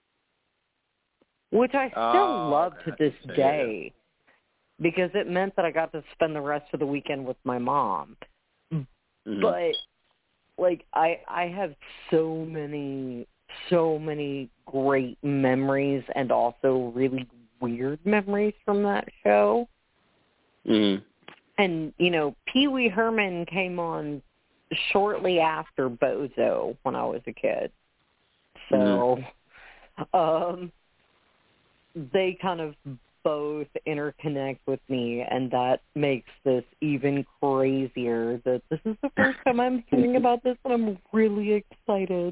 which I still oh, love okay. to this day. Because it meant that I got to spend the rest of the weekend with my mom. Mm-hmm. But, like, I I have so many, so many great memories and also really weird memories from that show. Mm-hmm. And, you know, Pee Wee Herman came on shortly after Bozo when I was a kid. So, mm-hmm. um, they kind of both interconnect with me, and that makes this even crazier that this is the first time I'm hearing about this, and I'm really excited.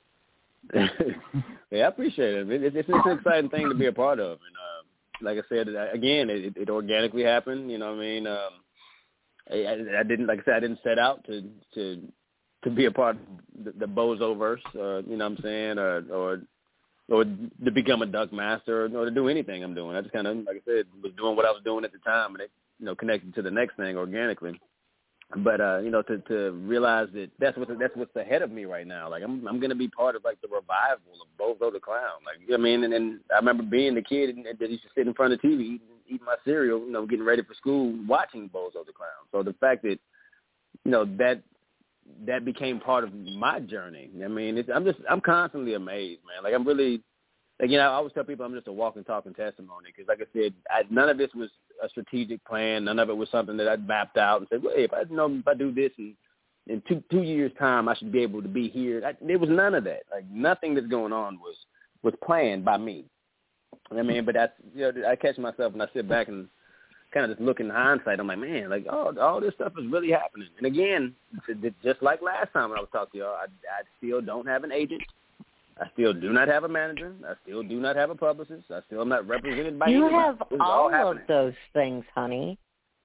Yeah, I appreciate it. It's, it's, it's an exciting thing to be a part of. And uh, like I said, again, it, it organically happened. You know what I mean? Um, I, I didn't, like I said, I didn't set out to to, to be a part of the, the Bozo-verse, uh, you know what I'm saying, or, or or to become a duck master, or to do anything I'm doing. I just kind of, like I said, was doing what I was doing at the time, and it, you know, connected to the next thing organically. But uh, you know, to to realize that that's what that's what's ahead of me right now. Like I'm I'm gonna be part of like the revival of Bozo the Clown. Like you know what I mean, and, and I remember being the kid and, that used to sit in front of the T V eating, eating my cereal, you know, getting ready for school, watching Bozo the Clown. So the fact that you know that that became part of my journey. I mean, it's, I'm just I'm constantly amazed, man. Like I'm really. Like, you know, I always tell people I'm just a walking, talking testimony because, like I said, I, none of this was a strategic plan. None of it was something that I mapped out and said, well, hey, if I you know if I do this in, in two two years' time, I should be able to be here. I, there was none of that. Like nothing that's going on was was planned by me. I mean, but that's you know, I catch myself and I sit back and kind of just look in hindsight. I'm like, man, like oh, all this stuff is really happening. And again, just like last time when I was talking to y'all, I, I still don't have an agent. I still do not have a manager. I still do not have a publicist. I still am not represented by you anybody. have all, all of those things, honey.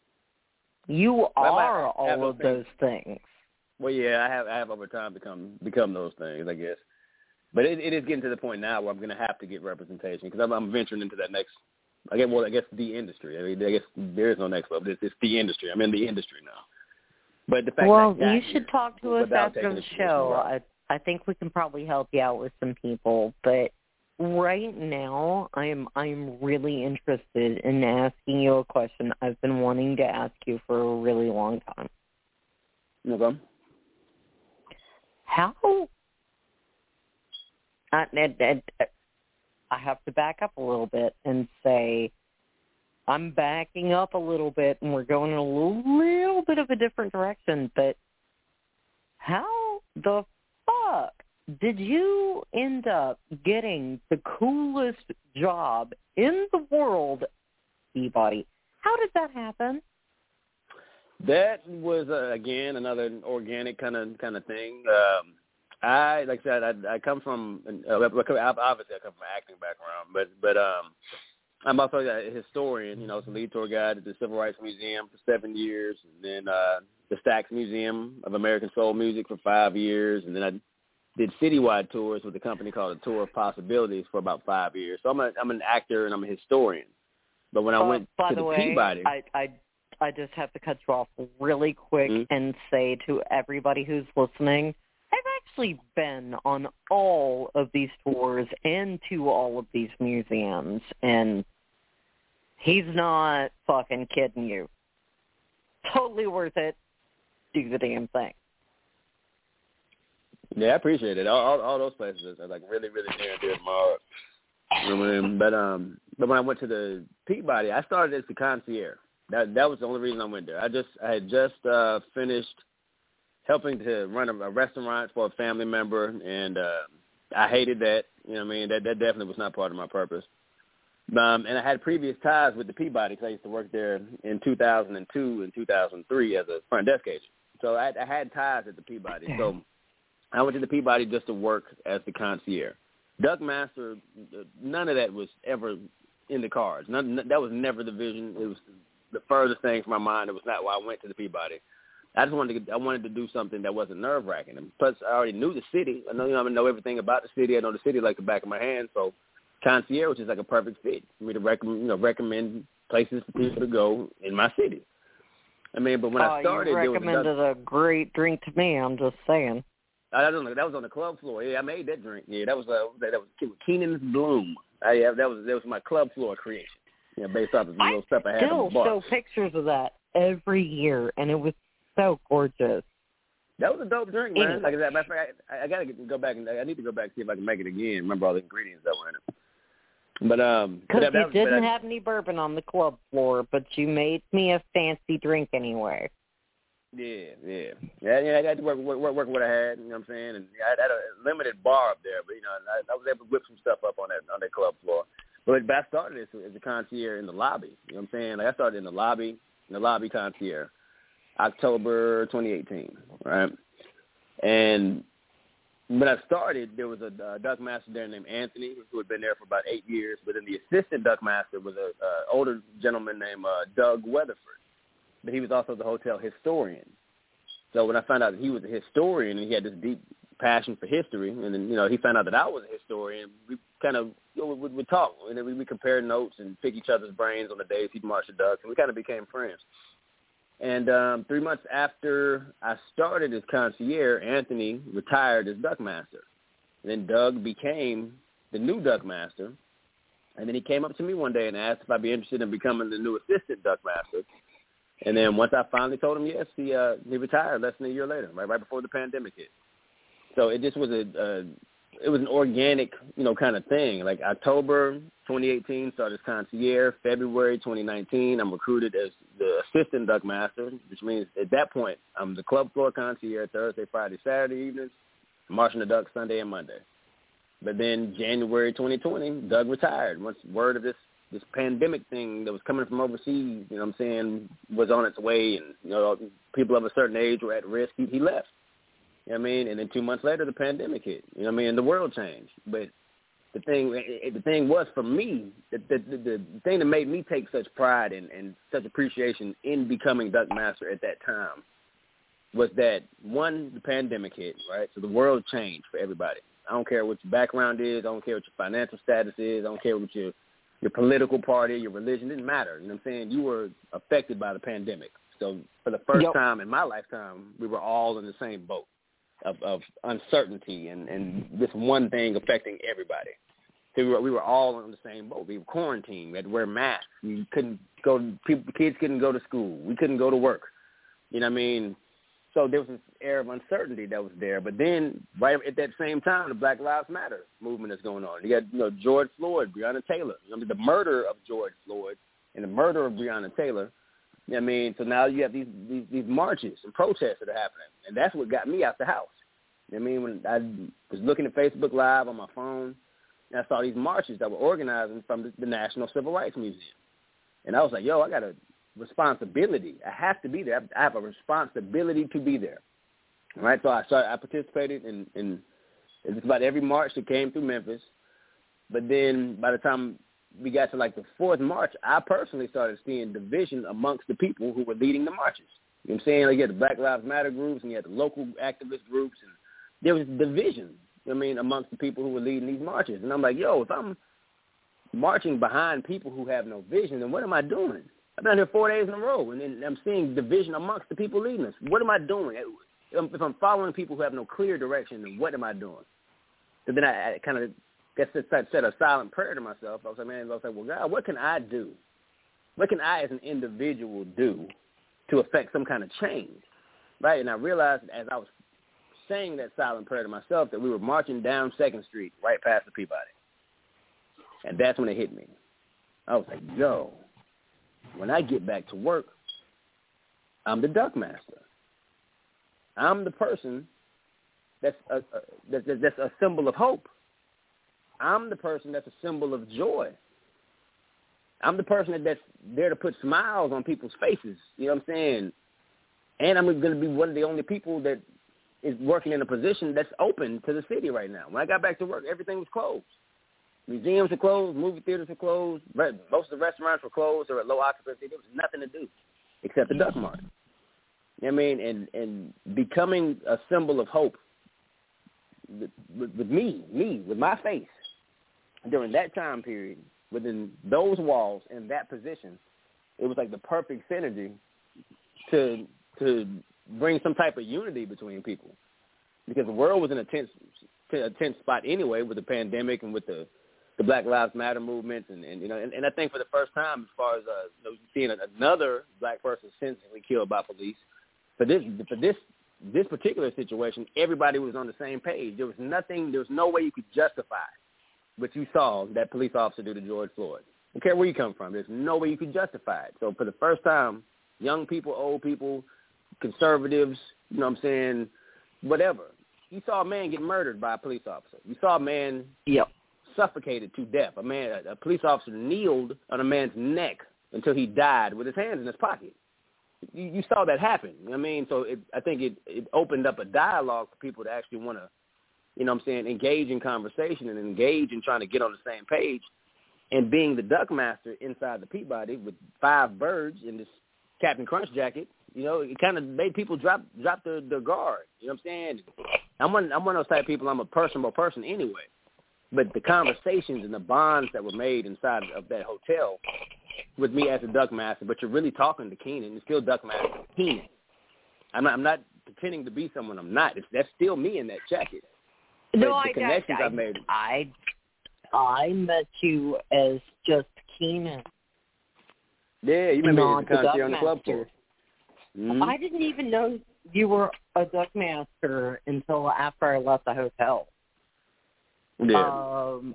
You well, are I, I all of those things. things. Well, yeah, I have. I have over time become become those things, I guess. But it, it is getting to the point now where I'm going to have to get representation because I'm, I'm venturing into that next I guess, well, I guess the industry. I mean, I guess there is no next level. It's, it's the industry. I'm in the industry now. But the fact well, that I you got should talk to us after the show. I, I think we can probably help you out with some people. But right now, I'm I'm really interested in asking you a question I've been wanting to ask you for a really long time. Okay. How? I, I, I have to back up a little bit and say I'm backing up a little bit, and we're going in a little, little bit of a different direction. But how the fuck did you end up getting the coolest job in the world, Peabody? How did that happen? That was uh, again another organic kind of kind of thing. Um, I like I said, I, I come from uh, obviously I come from an acting background, but but um, I'm also a historian. You know, I was a lead tour guide at the Civil Rights Museum for seven years, and then uh, the Stax Museum of American Soul Music for five years, and then I did citywide tours with a company called the Tour of Possibilities for about five years. So I'm a I'm an actor and I'm a historian. But when I uh, went by to the, the way, Peabody, I, I I just have to cut you off really quick mm-hmm. and say to everybody who's listening, I've actually been on all of these tours and to all of these museums, and he's not fucking kidding you. Totally worth it. Do the damn thing. Yeah, I appreciate it. All, all, all those places are like really, really near and dear to my heart. You know what I mean? But um, but when I went to the Peabody, I started as the concierge. That that was the only reason I went there. I just I had just uh, finished helping to run a, a restaurant for a family member, and uh, I hated that. You know what I mean? That that definitely was not part of my purpose. Um, and I had previous ties with the Peabody because I used to work there in two thousand two and two thousand three as a front desk agent. So I, I had ties at the Peabody. So I went to the Peabody just to work as the concierge. Duck Master, none of that was ever in the cards. None, that was never the vision. It was the furthest thing from my mind. It was not why I went to the Peabody. I just wanted to. I wanted to do something that wasn't nerve wracking. And plus, I already knew the city. I know, you know, I know everything about the city. I know the city like the back of my hand. So, concierge, which is like a perfect fit for me to recommend, you know, recommend places for people to go in my city. I mean, but when oh, I started, you there recommended was a great drink to me. I'm just saying. I don't know. That was on the club floor. Yeah, I made that drink. Yeah, that was uh, that was Keenan's Bloom. I, yeah, that was that was my club floor creation. Yeah, based off of the little stuff I had. I still on the bar. show pictures of that every year, and it was so gorgeous. That was a dope drink, man. Anyway. Like I said, matter of fact, I, I got to go back and I need to go back and see if I can make it again. Remember all the ingredients that were in it. But um, because you you didn't I, have any bourbon on the club floor, but you made me a fancy drink anyway. Yeah, yeah, yeah. yeah I had to work, work, work, work what I had. You know what I'm saying? And I had a limited bar up there, but you know, I, I was able to whip some stuff up on that on that club floor. But, but I started as, as a concierge in the lobby. You know what I'm saying? Like I started in the lobby, in the lobby concierge, October twenty eighteen, right? And when I started, there was a uh, duck master there named Anthony who had been there for about eight years. But then the assistant duck master was a uh, older gentleman named uh, Doug Weatherford. But he was also the hotel historian. So when I found out that he was a historian and he had this deep passion for history, and then, you know, he found out that I was a historian, we kind of, you know, we would talk, and then we would compare notes and pick each other's brains on the days he'd march the ducks, and we kind of became friends. And um, three months after I started as concierge, Anthony retired as duck master. And then Doug became the new duck master, and then he came up to me one day and asked if I'd be interested in becoming the new assistant duck master. And then once I finally told him yes, he uh, he retired less than a year later, right right before the pandemic hit. So it just was a, a it was an organic, you know, kind of thing. Like October twenty eighteen started as concierge. February twenty nineteen, I'm recruited as the assistant duck master, which means at that point I'm the club floor concierge Thursday, Friday, Saturday evenings, marching the ducks Sunday and Monday. But then January twenty twenty, Doug retired. Once word of this this pandemic thing that was coming from overseas, you know what I'm saying, was on its way, and, you know, people of a certain age were at risk, he, he left. You know what I mean? And then two months later, the pandemic hit. You know what I mean? And the world changed. But the thing the thing was, for me, the, the, the, the thing that made me take such pride and, and such appreciation in becoming duck master at that time was that, one, the pandemic hit, right? So the world changed for everybody. I don't care what your background is. I don't care what your financial status is. I don't care what your your political party, your religion, didn't matter. You know what I'm saying? You were affected by the pandemic. So for the first yep. time in my lifetime, we were all in the same boat of, of uncertainty and, and this one thing affecting everybody. So we were, we were all on the same boat. We were quarantined. We had to wear masks. We couldn't go. People, kids couldn't go to school. We couldn't go to work. You know what I mean? So there was this air of uncertainty that was there. But then right at that same time, the Black Lives Matter movement is going on. You got, you know, George Floyd, Breonna Taylor. I mean, the murder of George Floyd and the murder of Breonna Taylor. You know what I mean? So now you have these, these, these marches and protests that are happening. And that's what got me out the house. You know what I mean? When I was looking at Facebook Live on my phone, and I saw these marches that were organizing from the, the National Civil Rights Museum. And I was like, yo, I got a responsibility. I have to be there. I have a responsibility to be there. All right, so I started, I participated in, in it was about every march that came through Memphis. But then by the time we got to like the fourth march, I personally started seeing division amongst the people who were leading the marches. You know what I'm saying? Like you had the Black Lives Matter groups and you had the local activist groups, and there was division, I mean, amongst the people who were leading these marches. And I'm like, yo, if I'm marching behind people who have no vision, then what am I doing? I've been here four days in a row, and then I'm seeing division amongst the people leading us. What am I doing? If I'm following people who have no clear direction, then what am I doing? So then I, I kind of guess I said a silent prayer to myself. I was like, man, I was like, well, God, what can I do? What can I as an individual do to affect some kind of change, right? And I realized as I was saying that silent prayer to myself that we were marching down Second Street right past the Peabody. And that's when it hit me. I was like, yo, when I get back to work, I'm the duck master. I'm the person that's a, a, that, that's a symbol of hope. I'm the person that's a symbol of joy. I'm the person that, that's there to put smiles on people's faces. You know what I'm saying? And I'm going to be one of the only people that is working in a position that's open to the city right now. When I got back to work, everything was closed. Museums were closed, movie theaters were closed, most of the restaurants were closed or at low occupancy. There was nothing to do except the duck market. You know what I mean? And and becoming a symbol of hope with, with, with me, me, with my face, during that time period, within those walls in that position, it was like the perfect synergy to to bring some type of unity between people. Because the world was in a tense, a tense spot anyway with the pandemic and with the the Black Lives Matter movement, and, and you know, and, and I think for the first time, as far as uh, you know, seeing another black person sentencedly killed by police, for this for this this particular situation, everybody was on the same page. There was nothing, there was no way you could justify what you saw that police officer do to George Floyd. I don't care where you come from. There's no way you could justify it. So for the first time, young people, old people, conservatives, you know what I'm saying, whatever. You saw a man get murdered by a police officer. You saw a man. Yep. Suffocated to death. A man, a police officer kneeled on a man's neck until he died with his hands in his pocket. You, you saw that happen. You know what I mean? So it, I think it, it opened up a dialogue for people to actually want to, you know what I'm saying, engage in conversation and engage in trying to get on the same page. And being the duck master inside the Peabody with five birds in this Captain Crunch jacket, you know, it kind of made people drop drop their, their guard. You know what I'm saying? I'm one, I'm one of those type of people. I'm a personable person anyway. But the conversations and the bonds that were made inside of that hotel with me as a duck master, but you're really talking to Keenan. It's still duck master Keenan. I'm not, I'm not pretending to be someone I'm not. It's, that's still me in that jacket. No, but I the connections I, I've made. I, I met you as just Keenan. Yeah, you remember Not the concert on the club master. floor. Mm-hmm. I didn't even know you were a duck master until after I left the hotel. Yeah. Um,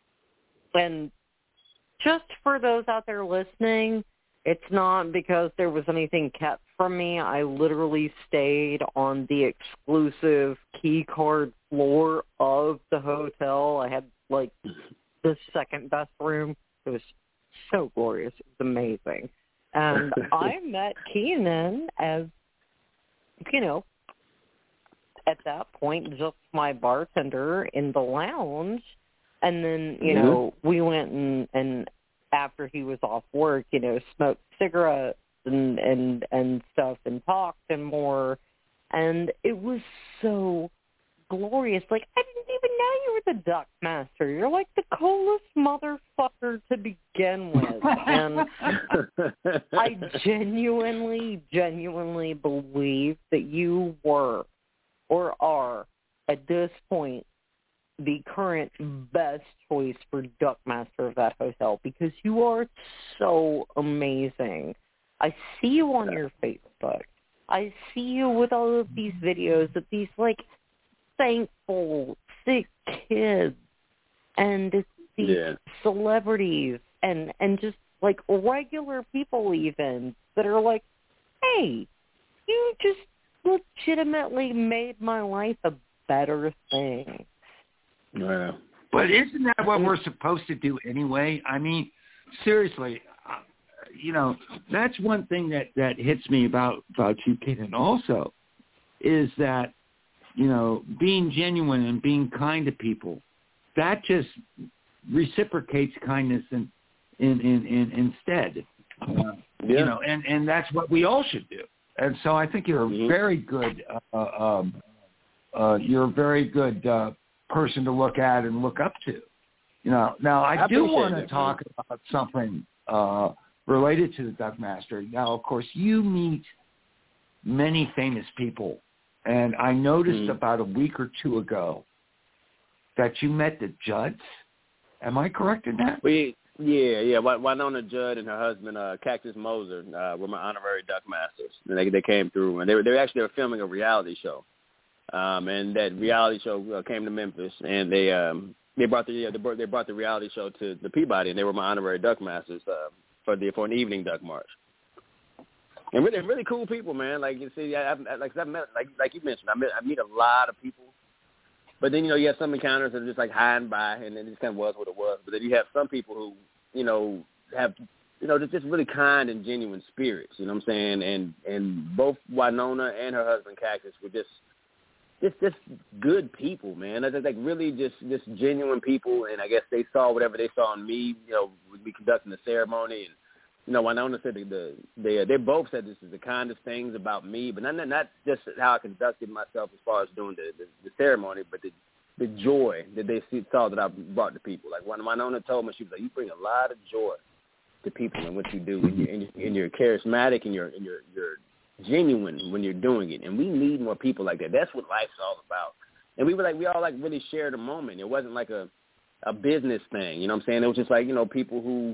and just for those out there listening, it's not because there was anything kept from me. I literally stayed on the exclusive key card floor of the hotel. I had, like, the second best room. It was so glorious. It was amazing. And I met Keenan as, you know, at that point, just my bartender in the lounge. And then, you mm-hmm. know, we went and, and after he was off work, you know, smoked cigarettes and, and, and stuff and talked and more. And it was so glorious. Like, I didn't even know you were the duck master. You're like the coolest motherfucker to begin with. And I genuinely, genuinely believe that you were or are, at this point, the current best choice for Duck Master of that hotel because you are so amazing. I see you on your Facebook. I see you with all of these videos of these, like, thankful, sick kids and these yeah. celebrities and, and just, like, regular people even that are like, hey, you just legitimately made my life a better thing. Wow. But isn't that what we're supposed to do anyway? I mean, seriously, uh, you know, that's one thing that, that hits me about, about you, Keaton, also, is that, you know, being genuine and being kind to people, that just reciprocates kindness in, in, in, in instead. Uh, yeah. You know, and, and that's what we all should do. And so I think you're a very good, uh, um, uh, you're a very good uh, person to look at and look up to. You know, now I, I do want to talk man. about something uh, related to the Duck Master. Now, of course, you meet many famous people, and I noticed mm. about a week or two ago that you met the Judds. Am I correct in that? We yeah, yeah. Winona Judd and her husband, uh, Cactus Moser, uh, were my honorary Duck Masters. And they they came through, and they were they were actually they were filming a reality show. Um, and that reality show uh, came to Memphis, and they um, they brought the yeah, they, brought, they brought the reality show to the Peabody, and they were my honorary Duck Masters uh, for the for an evening Duck March. And really, really cool people, man. Like you see, I, I, like I met, like like you mentioned, I met I meet a lot of people, but then you know you have some encounters that are just like high and by, and it just kind of was what it was. But then you have some people who you know have you know just, just really kind and genuine spirits. You know what I'm saying? And and both Winona and her husband Cactus were just. Just, just good people, man. They're like really just, just genuine people, and I guess they saw whatever they saw in me. You know, we'd be conducting the ceremony, and you know, Winona said the, the they they both said this is the kindest things about me, but not not just how I conducted myself as far as doing the the, the ceremony, but the the joy that they see, saw that I brought to people. Like when Winona told me, she was like, "You bring a lot of joy to people in what you do, and you're, and you're, and you're charismatic, and you're and you're you're genuine when you're doing it, and we need more people like that. That's what life's all about." And we were like, we all like really shared a moment. It wasn't like a a business thing, you know what I'm saying? It was just like, you know, people who,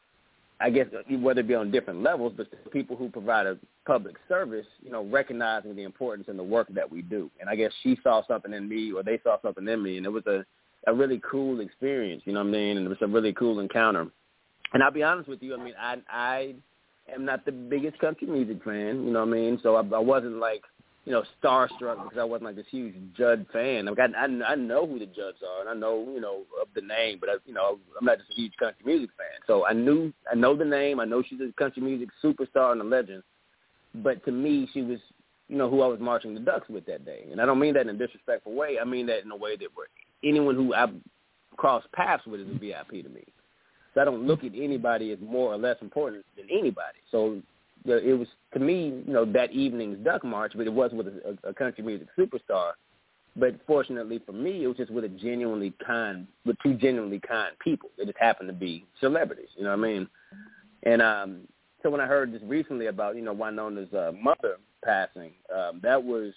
I guess, whether it be on different levels, but people who provide a public service, you know, recognizing the importance in the work that we do. And I guess she saw something in me, or they saw something in me, and it was a a really cool experience, you know what I mean? And it was a really cool encounter. And I'll be honest with you, I mean, I I. I'm not the biggest country music fan, you know what I mean? So I, I wasn't like, you know, starstruck because I wasn't like this huge Judd fan. Like I, I, I know who the Judds are, and I know, you know, of the name, but I, you know, I'm not just a huge country music fan. So I knew, I know the name. I know she's a country music superstar and a legend. But to me, she was, you know, who I was marching the Ducks with that day. And I don't mean that in a disrespectful way. I mean that in a way that where anyone who I crossed paths with is a V I P to me. So I don't look at anybody as more or less important than anybody. So it was, to me, you know, that evening's Duck March, but it was with a, a country music superstar. But fortunately for me, it was just with a genuinely kind, with two genuinely kind people. They just happened to be celebrities, you know what I mean? And um, so when I heard just recently about, you know, Winona's uh, mother passing, um, that was,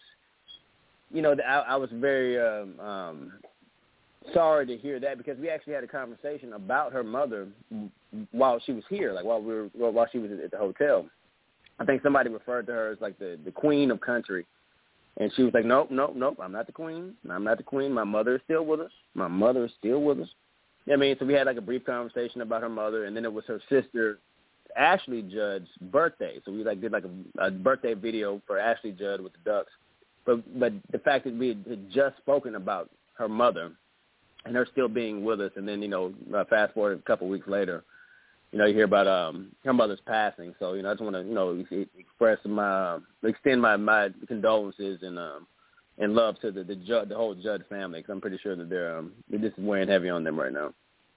you know, I, I was very um, um, sorry to hear that, because we actually had a conversation about her mother while she was here, like while we were while she was at the hotel. I think somebody referred to her as like the, the queen of country, and she was like, nope, nope, nope, I'm not the queen. I'm not the queen. My mother is still with us. My mother is still with us. Yeah, I mean, so we had like a brief conversation about her mother, and then it was her sister Ashley Judd's birthday. So we like did like a, a birthday video for Ashley Judd with the Ducks. But but the fact that we had just spoken about her mother and her still being with us, and then, you know, uh, fast forward a couple of weeks later, you know, you hear about um, her mother's passing. So, you know, I just want to, you know, express my, extend my, my condolences and um, and love to the the, Judd, the whole Judd family, because I'm pretty sure that they're, um, they're just wearing heavy on them right now.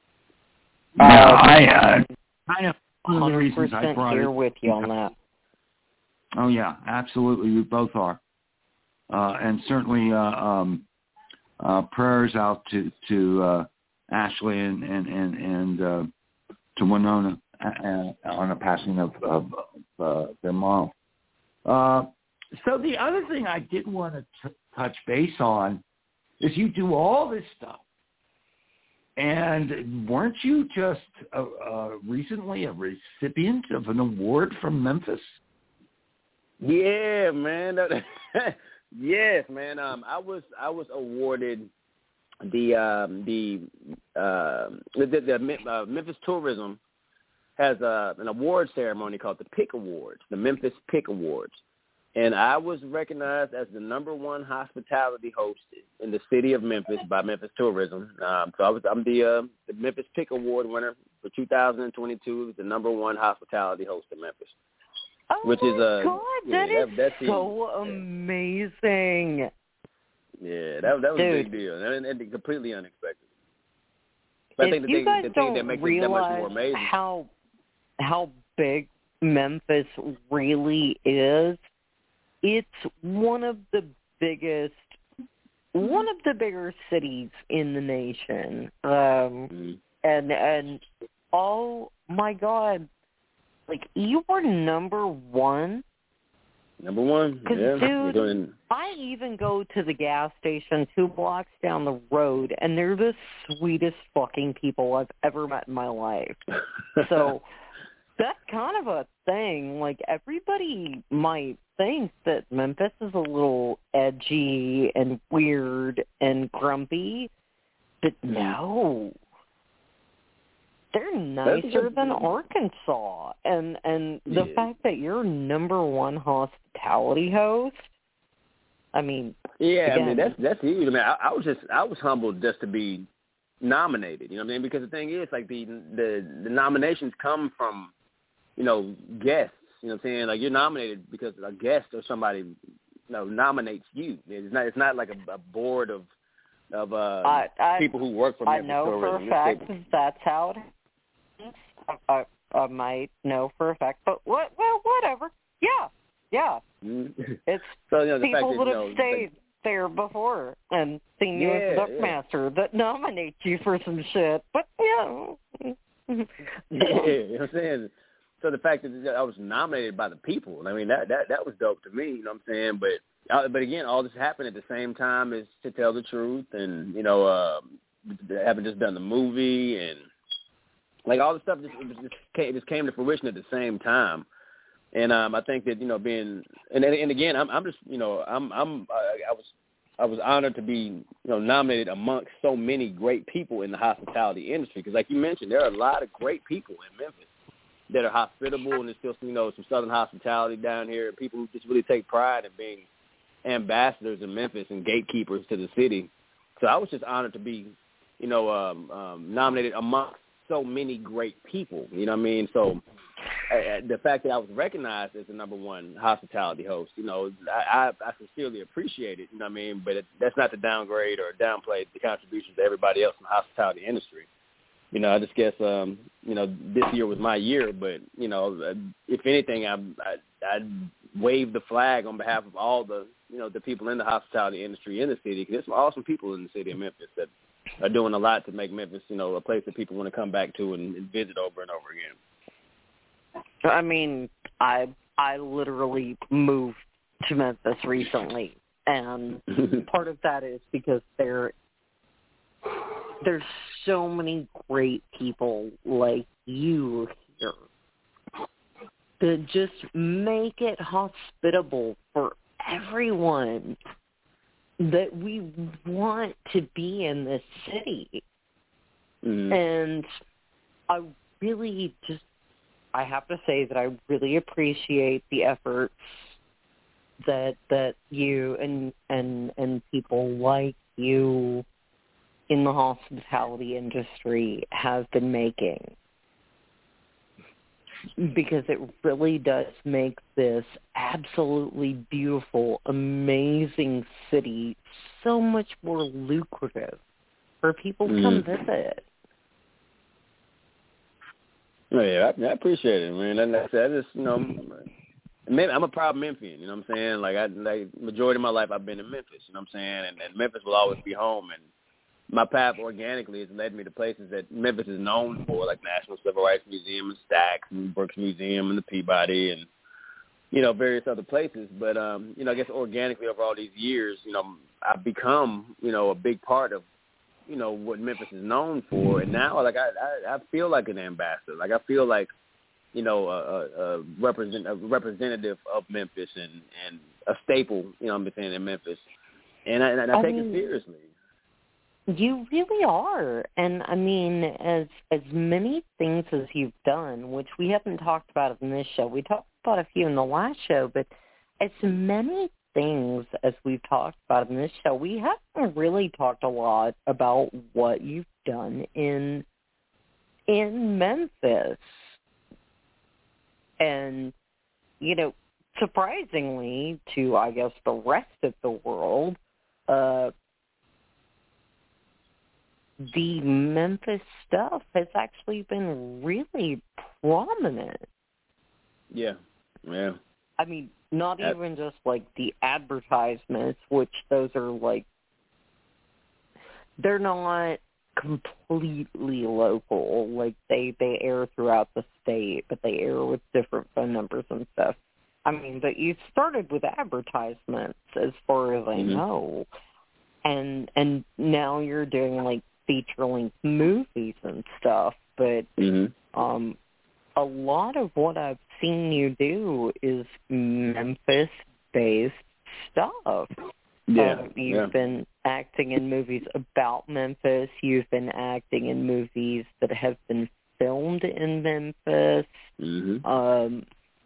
Uh, I uh, kind of one of the reasons I brought here it. with you on that. Oh yeah, absolutely, we both are, uh, and certainly uh, um, uh, prayers out to to uh, Ashley and and and, and uh, to Winona uh, on the passing of, of uh, their mom. Uh, so the other thing I did want to t- touch base on is you do all this stuff. And weren't you just uh, uh, recently a recipient of an award from Memphis? Yeah, man. Yes, man. Um, I was I was awarded the um, the, uh, the the uh, Memphis Tourism has a, an award ceremony called the Pick Awards, the Memphis Pick Awards. And I was recognized as the number one hospitality host in the city of Memphis by Memphis Tourism. Um, so I was, I'm the, uh, the Memphis Pick Award winner for two thousand twenty-two. It was the number one hospitality host in Memphis. Oh which my is uh, God, yeah, that is that, that's so yeah. amazing. Yeah, that that was Dude. a big deal, and, and completely unexpected. But If I think the you thing, guys the thing don't that makes it that realize much more amazing. how how big Memphis really is, it's one of the biggest, one of the bigger cities in the nation. Um, Mm-hmm. and and oh my God, like you were number one. Number one, Because, yeah. dude, doing... I even go to the gas station two blocks down the road, and they're the sweetest fucking people I've ever met in my life. So that's kind of a thing. Like, everybody might think that Memphis is a little edgy and weird and grumpy, but no. They're nicer than Arkansas. And and the Yeah. fact that you're number one hospitality host, I mean, Yeah, again, I mean that's that's huge. I mean, I, I was just I was humbled just to be nominated. You know what I mean? Because the thing is, like the the the nominations come from, you know, guests. You know what I'm saying? Like you're nominated because a guest or somebody, you know, nominates you. It's not it's not like a, a board of of uh, I, I, people who work for I Memphis know Tourism. for a fact that that's how it happens. I, I, I might know for a fact, but what? Well, whatever. Yeah, yeah. Mm-hmm. It's so, you know, the people fact that, that you have know, stayed like, there before and seen you as Yeah, a duck yeah. master that nominate you for some shit. But yeah. yeah, you know what I'm saying? So the fact that I was nominated by the people, I mean, that that that was dope to me, you know what I'm saying? But uh, but again, all this happened at the same time as To Tell the Truth, and, you know, uh, having just done the movie, and, like, all the stuff just, it just, came, it just came to fruition at the same time. And um, I think that, you know, being and and again, I'm I'm just, you know, I'm I'm I, I was I was honored to be, you know, nominated amongst so many great people in the hospitality industry, because, like you mentioned, there are a lot of great people in Memphis that are hospitable, and there's still, you know, some Southern hospitality down here, people who just really take pride in being ambassadors in Memphis and gatekeepers to the city. So I was just honored to be, you know, um, um, nominated amongst so many great people, you know what I mean? So uh, the fact that I was recognized as the number one hospitality host, you know, I, I, I sincerely appreciate it, you know what I mean? But it, that's not to downgrade or downplay the contributions to everybody else in the hospitality industry. You know, I just guess, um, you know, this year was my year, but, you know, if anything, I, I, I'd wave the flag on behalf of all the, you know, the people in the hospitality industry in the city, because there's some awesome people in the city of Memphis that are doing a lot to make Memphis, you know, a place that people want to come back to and, and visit over and over again. I mean, I I literally moved to Memphis recently, and part of that is because there there's so many great people like you here that just make it hospitable for everyone, that we want to be in this city. Mm-hmm. And I really just, I have to say that I really appreciate the efforts that that you and and and people like you in the hospitality industry have been making, because it really does make this absolutely beautiful, amazing city so much more lucrative for people to come Mm-hmm. visit. Oh, yeah, I, I appreciate it, man. And like I said, I just, you know, I'm a proud Memphian, you know what I'm saying? Like, I, like, majority of my life I've been in Memphis, you know what I'm saying? And, and Memphis will always be home. And, my path organically has led me to places that Memphis is known for, like National Civil Rights Museum and Stax and Brooks Museum and the Peabody and, you know, various other places. But, um, you know, I guess organically over all these years, you know, I've become, you know, a big part of, you know, what Memphis is known for. And now, like, I, I, I feel like an ambassador. Like, I feel like, you know, a, a, represent, a representative of Memphis and, and a staple, you know what I'm saying, in Memphis. And I, and I, I take mean, it seriously. You really are. And, I mean, as as many things as you've done, which we haven't talked about in this show, we talked about a few in the last show, but as many things as we've talked about in this show, we haven't really talked a lot about what you've done in in Memphis. And, you know, surprisingly to, I guess, the rest of the world, uh, the Memphis stuff has actually been really prominent. Yeah, yeah. I mean, not Ad- even just, like, the advertisements, which those are, like, they're not completely local. Like, they, they air throughout the state, but they air with different phone numbers and stuff. I mean, but you started with advertisements, as far as I mm-hmm. know, and and now you're doing, like, feature-length movies and stuff, but mm-hmm. um, a lot of what I've seen you do is Memphis-based stuff. Yeah, um, you've yeah. been acting in movies about Memphis. You've been acting in movies that have been filmed in Memphis. Mm-hmm. Um,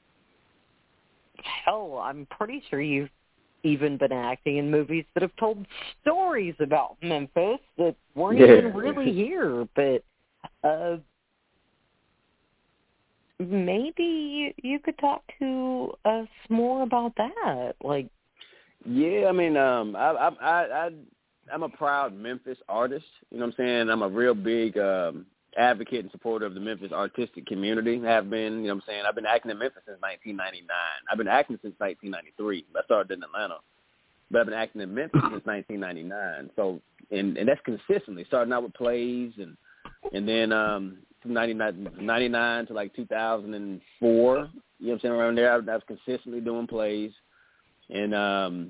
hell, I'm pretty sure you've even been acting in movies that have told stories about Memphis that weren't yeah. even really here. But uh, maybe you, you could talk to us more about that. Like, yeah, I mean, um, I, I, I, I, I'm a proud Memphis artist. You know what I'm saying? I'm a real big um, advocate and supporter of the Memphis artistic community. I have been, you know what I'm saying? I've been acting in Memphis since nineteen ninety-nine. I've been acting since nineteen ninety-three. I started in Atlanta. But I've been acting in Memphis since nineteen ninety-nine. So, and, and that's consistently, starting out with plays and and then um, from ninety-nine, ninety-nine to like two thousand four, you know what I'm saying, around there, I, I was consistently doing plays. And um,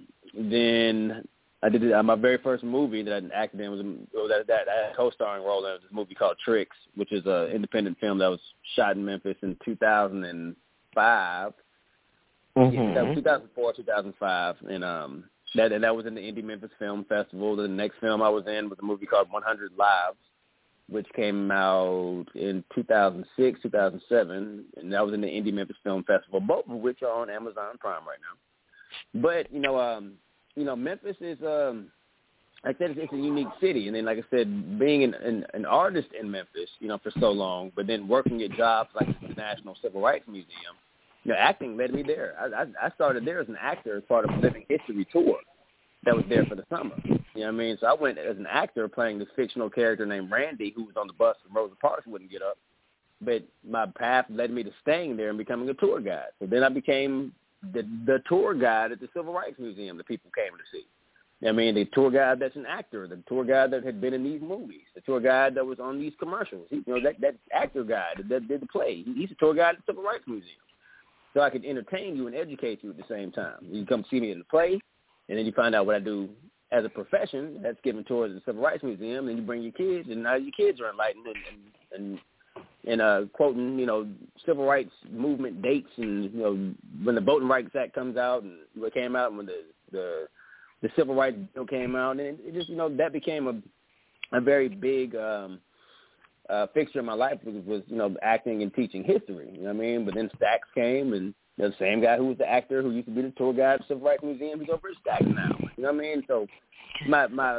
then I did uh, my very first movie that I acted in was, was that, that I had a co-starring role in this movie called Tricks, which is an independent film that was shot in Memphis in two thousand five. Mm-hmm. Yeah, that was two thousand four, two thousand five, and um, that and that was in the Indie Memphis Film Festival. The next film I was in was a movie called one hundred Lives, which came out in two thousand six, two thousand seven, and that was in the Indie Memphis Film Festival, both of which are on Amazon Prime right now. But, you know, um, you know, Memphis is, um, like I said, it's, it's a unique city. And then, like I said, being an, an, an artist in Memphis, you know, for so long, but then working at jobs like the National Civil Rights Museum, you know, acting led me there. I, I, I started there as an actor as part of a Living History tour that was there for the summer. You know what I mean? So I went as an actor playing this fictional character named Randy, who was on the bus and Rosa Parks wouldn't get up. But my path led me to staying there and becoming a tour guide. So then I became the the tour guide at the Civil Rights Museum that people came to see. I mean, the tour guide that's an actor, the tour guide that had been in these movies, the tour guide that was on these commercials. He, you know, that, that actor guy that, that did the play, he's a tour guide at the Civil Rights Museum. So I could entertain you and educate you at the same time. You come see me in the play, and then you find out what I do as a profession that's given tours at the Civil Rights Museum, and you bring your kids, and now your kids are enlightened and, and, and and uh, quoting, you know, civil rights movement dates and, you know, when the Voting Rights Act comes out and what came out and when the, the the civil rights bill came out. And it, it just, you know, that became a a very big um, uh, fixture in my life was, was, you know, acting and teaching history. You know what I mean? But then Stax came, and you know, the same guy who was the actor who used to be the tour guide at the Civil Rights Museum, he's over at Stax now. You know what I mean? So my my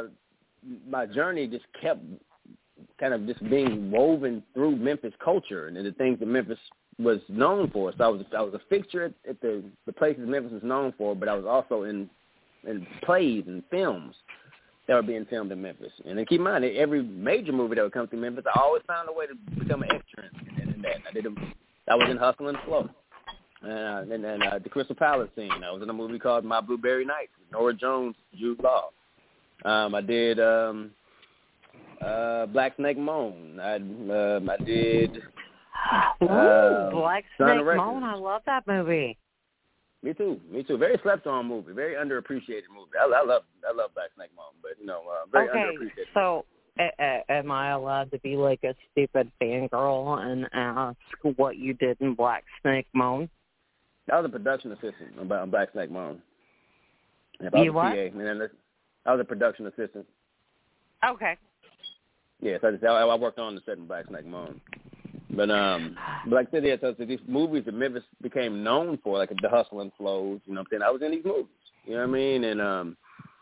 my journey just kept kind of just being woven through Memphis culture and the things that Memphis was known for. So I was I was a fixture at, at the the places Memphis was known for, but I was also in in plays and films that were being filmed in Memphis. And then keep in mind, every major movie that would come through Memphis, I always found a way to become an extra in, in that. I did a, I was in Hustle and Flow, uh, and then uh, the Crystal Palace scene. I was in a movie called My Blueberry Nights with Nora Jones, Jude Law. Um, I did. Um, Uh, Black Snake Moan. I um, I did. Ooh, uh, Black Son Snake of Records. Moan. I love that movie. Me too. Me too. Very slept-on movie. Very underappreciated movie. I, I love I love Black Snake Moan, but you know, uh, very okay, underappreciated. So, a- a- am I allowed to be like a stupid fangirl and ask what you did in Black Snake Moan? I was a production assistant on, on Black Snake Moan. Yeah, I was You a what? P A, and then I was a production assistant. Okay. Yes, I just I, I worked on the set in Black Snake Moan. But um, but like I said, yeah, so these movies that Memphis became known for, like the Hustle and Flows, you know what I'm saying? I was in these movies, you know what I mean? And um,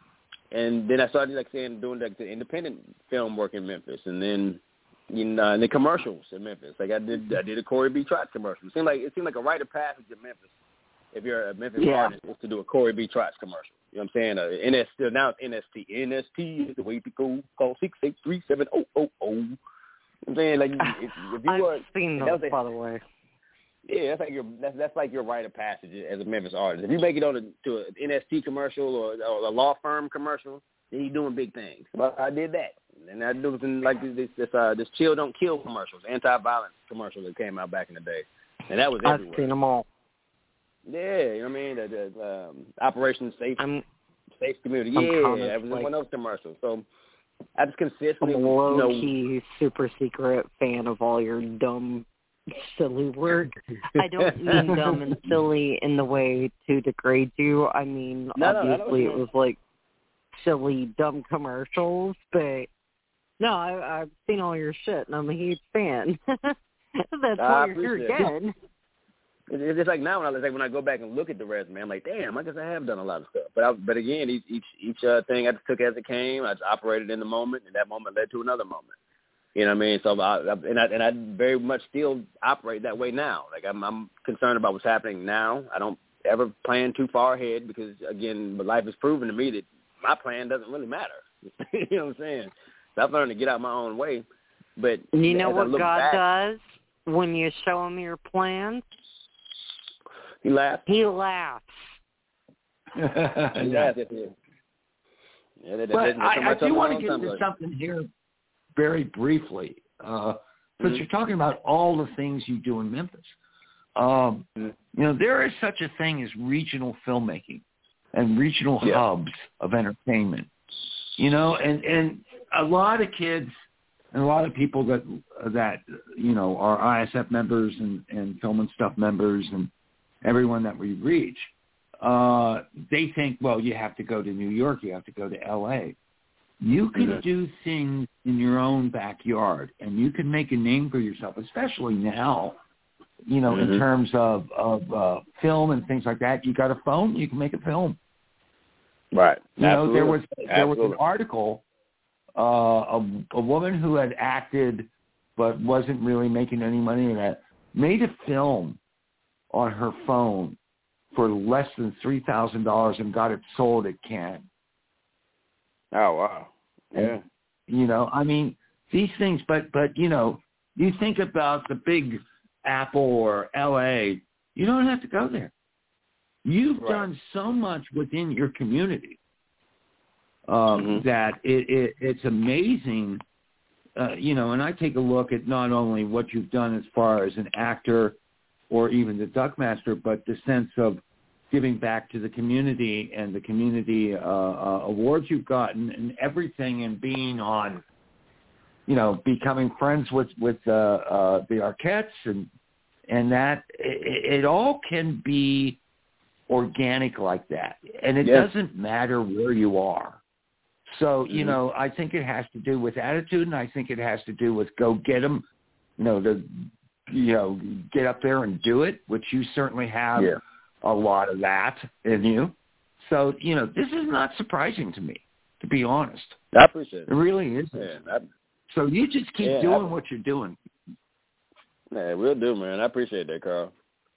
and then I started, like saying, doing like the independent film work in Memphis, and then you know, and the commercials in Memphis. Like I did, I did a Corey B. Trotz commercial. It seemed like it seemed like a rite of passage in Memphis. If you're a Memphis Yeah. artist, is to do a Corey B. Trotz commercial. You know what I'm saying? Uh, N S T, now it's N S T. N S T is the way to go. Call six eight three seven zero zero zero. I'm saying, like, if, if you I've were, seen that was those, a- by the way. yeah, that's like your that's that's like your rite of passage as a Memphis artist. If you make it on a, to an N S T commercial or, or a law firm commercial, then you're doing big things. Well, I did that, and I did in like this this uh, this Chill Don't Kill commercials, anti-violence commercial that came out back in the day, and that was I've everywhere. seen them all. Yeah, you know what I mean? The, the um, Operation Safe I'm Safe Community. I'm Yeah, kind of that was like- one of those commercials. So I just consistently, I'm a you know, low-key, super secret fan of all your dumb, silly work. I don't mean dumb and silly in the way to degrade you. I mean, No, no, I know what obviously you it mean. was like silly, dumb commercials, but no, I, I've seen all your shit, and I'm a huge fan. That's I why you're here appreciate it. again. It's it's just like now when I like when I go back and look at the resume, I'm like, damn, I guess I have done a lot of stuff. But I, but again, each each, each uh, thing I just took as it came. I just operated in the moment, and that moment led to another moment. You know what I mean? So I, I and I and I very much still operate that way now. Like I'm I'm concerned about what's happening now. I don't ever plan too far ahead because again, life has proven to me that my plan doesn't really matter. You know what I'm saying? So I've learned to get out my own way. But You know as I what look God back, does when you show him your plans? he laughed. He laughs. He Yeah. laughed at me. Yeah, that, that, But that's I, I something do want told to me a long get time to ago. something here very briefly, because Mhm. you're talking about all the things you do in Memphis. Um, Mhm. You know, there is such a thing as regional filmmaking and regional Yeah. hubs of entertainment. You know, and, and a lot of kids and a lot of people that, that you know, are I S F members and, and Film and Stuff members and everyone that we reach, uh, they think, well, you have to go to New York, you have to go to L A. You can Mhm. do things in your own backyard, and you can make a name for yourself, especially now, you know, Mhm. in terms of, of uh, film and things like that. You got a phone, you can make a film. Right. You know, there was Absolutely. there was an Absolutely. article, uh, a, a woman who had acted but wasn't really making any money in that, made a film on her phone for less than three thousand dollars and got it sold at Cannes. Oh, wow. Yeah. You know, I mean, these things, but, but, you know, you think about the big Apple or L A, you don't have to go there. You've Right. done so much within your community um, Mhm. that it, it, it's amazing, uh, you know, and I take a look at not only what you've done as far as an actor or even the Duckmaster, but the sense of giving back to the community and the community uh, uh, awards you've gotten and everything, and being on, you know, becoming friends with with uh, uh, the Arquettes, and and that it, it all can be organic like that, and it Yes. doesn't matter where you are. So you Mhm. know, I think it has to do with attitude, and I think it has to do with go get them, you know, to you know get up there and do it, which you certainly have. Yeah. A lot of that in you. So, you know, this is not surprising to me, to be honest. I appreciate It it. really isn't. Yeah. I, So you just keep Yeah, doing I- what you're doing. yeah, we'll do, man. I appreciate that, Carl.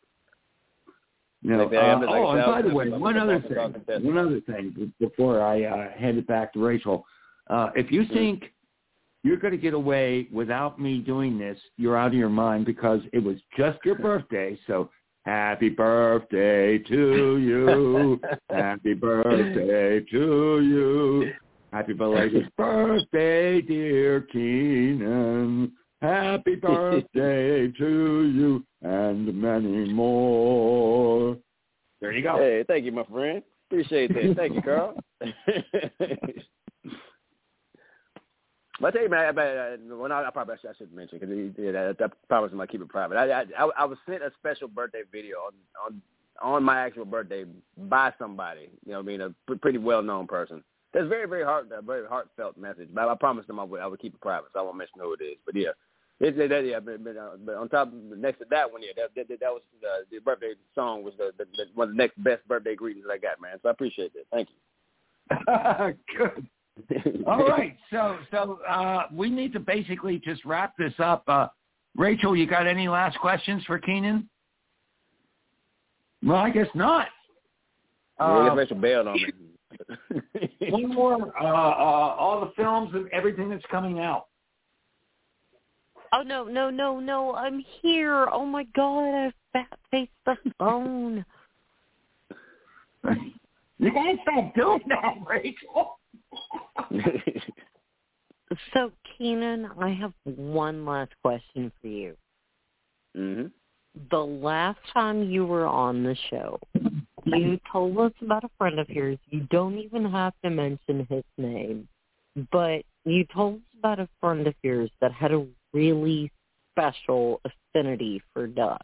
You know, Like that, I'm uh, just like oh, and Sal- by the way, I'm one just other walking thing, talking test. one other thing before I uh, hand it back to Rachel. Uh, if you think you're going to get away without me doing this, you're out of your mind, because it was just your birthday. So happy birthday to you. Happy birthday to you. Happy belated birthday, dear Keenan. Happy birthday to you and many more. There you go. Hey, thank you, my friend. Appreciate that. Thank you, Carl. But I tell you, man, I, I, well, I, I probably I should mention because yeah, I, I promise I might keep it private. I, I I was sent a special birthday video on, on on my actual birthday by somebody. You know, what I mean, a p- pretty well known person. That's very very heart a very heartfelt message. But I, I promised them I would I would keep it private, so I won't mention who it is. But yeah, it's that yeah. But, but, uh, but on top next to that one, yeah, that that, that was uh, the birthday song was the, the, the one of the next best birthday greetings that I got, man. So I appreciate that. Thank you. Good. All right, so so uh, we need to basically just wrap this up. Uh, Rachel, you got any last questions for Keenan? Well, I guess not. Yeah, Uh, Rachel bailed on me. One more, uh, uh, all the films and everything that's coming out. Oh, no, no, no, no, I'm here. Oh, my God, I fat-faced the phone. You can't stop doing that, Rachel. So, Keenan, I have one last question for you. Mm-hmm. The last time you were on the show, you told us about a friend of yours. You don't even have to mention his name, but you told us about a friend of yours that had a really special affinity for ducks.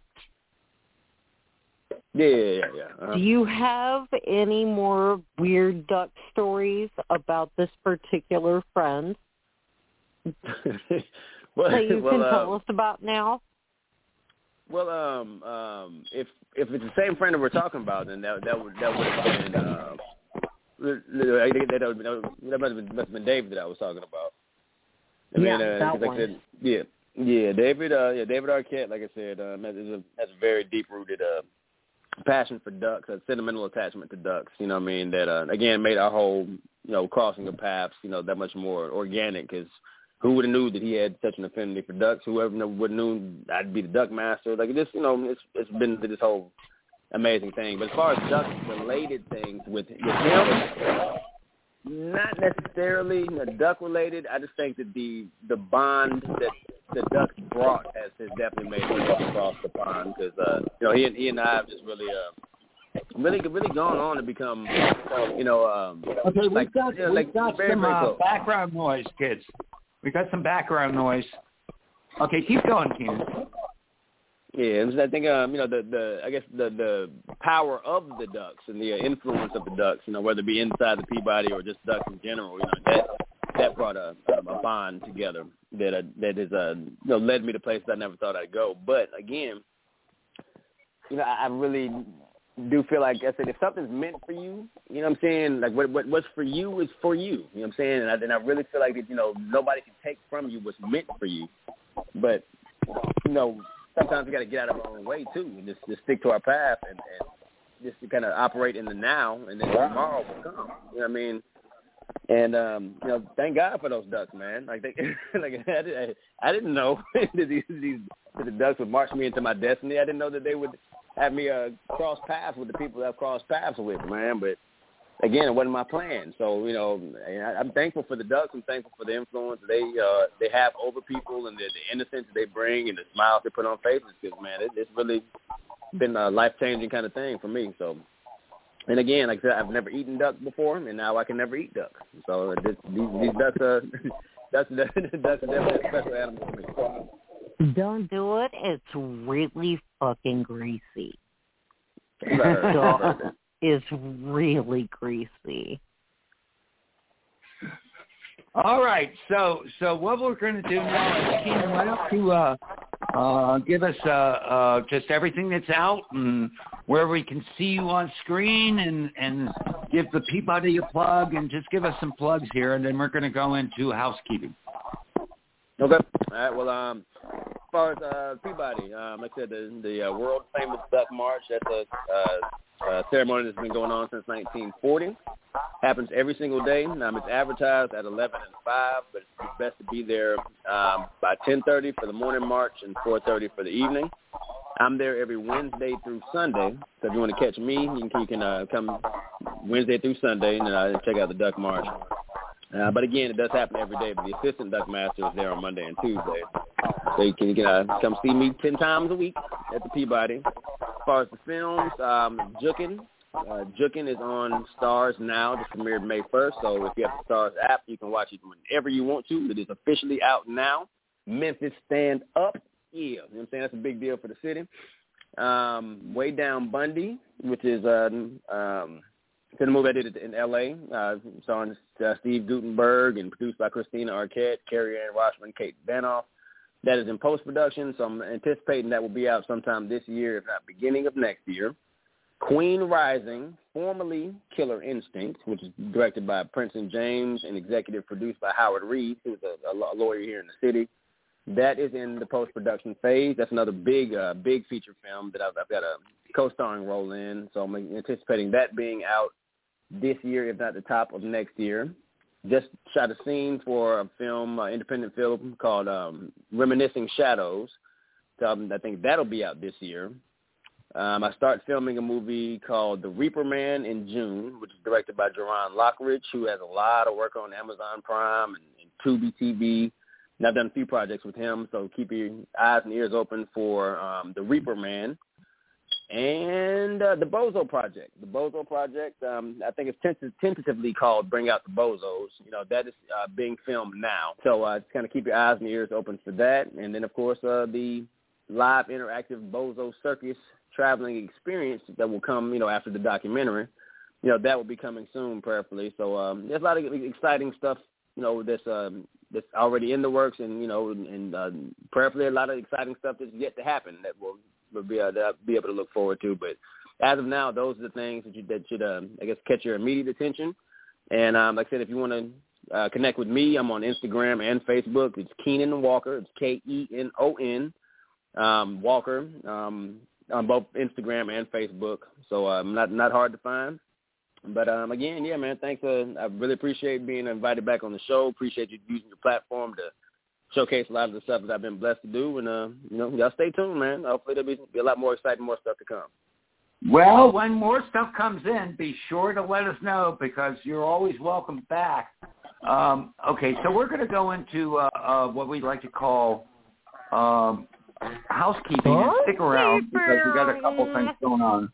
Yeah, yeah, yeah. yeah. Uh-huh. Do you have any more weird duck stories about this particular friend well, that you well, can uh, tell us about now? Well, um, um, if if it's the same friend that we're talking about, then that that would that would have been uh, I think that would that must have been, must have been David that I was talking about. I yeah, mean, uh, that 'cause like one. I said, yeah, yeah, David, uh, yeah, David Arquette, like I said, um, has a has a very deep rooted uh, passion for ducks, a sentimental attachment to ducks. You know what I mean? That uh, again made our whole you know crossing of paths you know that much more organic because. Who would have knew that he had such an affinity for ducks? Whoever would have knew I'd be the duck master. Like this, you know, it's it's been this whole amazing thing. But as far as duck-related things with with him, not necessarily duck-related. I just think that the the bond that the ducks brought has, has definitely made him walk across the pond because uh, you know he and he and I have just really uh really really gone on to become you know um okay we've like, got, you know, we've like got very, some very uh, close. background noise, kids. We got some background noise. Okay, keep going, Keenan. Yeah, I think um, you know the, the I guess the the power of the ducks and the influence of the ducks, you know, whether it be inside the Peabody or just ducks in general, you know, that that brought a a bond together that uh, that has uh, you know led me to places I never thought I'd go. But again, you know, I, I really do feel like I said if something's meant for you, you know what I'm saying? Like what, what what's for you is for you. You know what I'm saying? And I, and I really feel like that, you know, nobody can take from you what's meant for you. But, you know, sometimes we got to get out of our own way too and just, just stick to our path and, and just to kind of operate in the now and then tomorrow will come. You know what I mean? And, um, you know, thank God for those ducks, man. Like, they, like I, did, I, I didn't know that these, these that the ducks would march me into my destiny. I didn't know that they would have me uh, cross paths with the people that I've crossed paths with, man. But, again, it wasn't my plan. So, you know, I, I'm thankful for the ducks. I'm thankful for the influence they uh, they have over people and the, the innocence they bring and the smiles they put on faces. Because, man, it, it's really been a life-changing kind of thing for me. So, and, again, like I said, I've never eaten duck before, and now I can never eat duck. So this, these, these ducks are ducks, ducks are definitely a special animal for me. Don't do it. It's really fucking greasy. Duck is really greasy. All right, so so what we're going to do now is, Keenan, why don't you uh, uh, give us uh, uh, just everything that's out and where we can see you on screen and, and give the Peabody a plug and just give us some plugs here, and then we're going to go into housekeeping. Okay. All right. Well, um, as far as uh, Peabody, um, like I said, the, the uh, world famous Duck March, that's a uh, uh, ceremony that's been going on since nineteen forty. Happens every single day. Um, it's advertised at eleven and five, but it's best to be there um, by ten thirty for the morning march and four thirty for the evening. I'm there every Wednesday through Sunday. So if you want to catch me, you can, you can uh, come Wednesday through Sunday and uh, check out the Duck March. Uh, but again, it does happen every day. But the assistant duck master is there on Monday and Tuesday, so you can, you can uh, come see me ten times a week at the Peabody. As far as the films, um, Jukin, uh, Jukin is on Stars now. Just premiered May first. So if you have the Stars app, you can watch it whenever you want to. It is officially out now. Memphis Stand Up, yeah, you know what I'm saying? That's a big deal for the city. Um, Way Down Bundy, which is uh, um, it's a movie I did in L A. Uh, starring uh, Steve Guttenberg and produced by Christina Arquette, Carrie Ann Rochman, Kate Banoff. That is in post-production, so I'm anticipating that will be out sometime this year, if not beginning of next year. Queen Rising, formerly Killer Instinct, which is directed by Princeton James and executive produced by Howard Reed, who's a, a lawyer here in the city. That is in the post-production phase. That's another big, uh, big feature film that I've, I've got a co-starring role in. So I'm anticipating that being out this year, if not the top of next year. Just shot a scene for a film, uh, independent film called um, Reminiscing Shadows. So um, I think that'll be out this year. Um, I start filming a movie called The Reaper Man in June, which is directed by Jerron Lockridge, who has a lot of work on Amazon Prime and, and Tubi T V. And I've done a few projects with him, so keep your eyes and ears open for um, The Reaper Man. And uh, the Bozo Project. The Bozo Project, um, I think it's tent- tentatively called Bring Out the Bozos. You know, that is uh, being filmed now. So uh, just kind of keep your eyes and ears open for that. And then, of course, uh, the live interactive Bozo Circus traveling experience that will come, you know, after the documentary. You know, that will be coming soon, prayerfully. So um, there's a lot of exciting stuff, you know, that's um, that's already in the works, and you know, and uh, prayerfully a lot of exciting stuff that's yet to happen that will will be uh, that I'll be able to look forward to. But as of now, those are the things that you, that should, um, I guess, catch your immediate attention. And um, like I said, if you want to uh, connect with me, I'm on Instagram and Facebook. It's Keenan Walker. It's K E N O N um, Walker um, on both Instagram and Facebook. So um, not not hard to find. But, um, again, yeah, man, thanks. Uh, I really appreciate being invited back on the show. Appreciate you using your platform to showcase a lot of the stuff that I've been blessed to do. And, uh, you know, y'all stay tuned, man. Hopefully there'll be, be a lot more exciting, more stuff to come. Well, when more stuff comes in, be sure to let us know because you're always welcome back. Um, okay, so we're going to go into uh, uh, what we like to call um, housekeeping. And stick around because we got a couple things going on.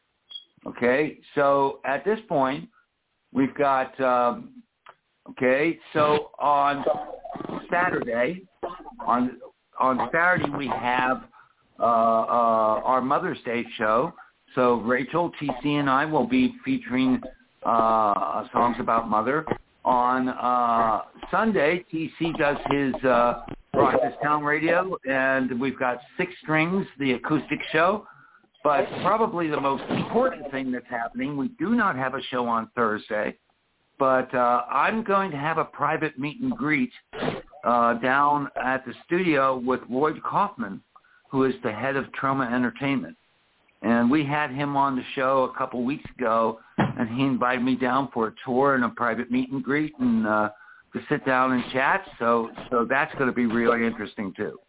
Okay, so at this point, we've got, um, okay, so on Saturday, on on Saturday we have uh, uh, our Mother's Day show. So Rachel, T C, and I will be featuring uh, songs about Mother. On uh, Sunday, T C does his uh, Rochestown Radio, and we've got Six Strings, the acoustic show. But probably the most important thing that's happening, we do not have a show on Thursday, but uh, I'm going to have a private meet and greet uh, down at the studio with Lloyd Kaufman, who is the head of Trauma Entertainment. And we had him on the show a couple weeks ago, and he invited me down for a tour and a private meet and greet and uh, to sit down and chat. So, so that's going to be really interesting, too.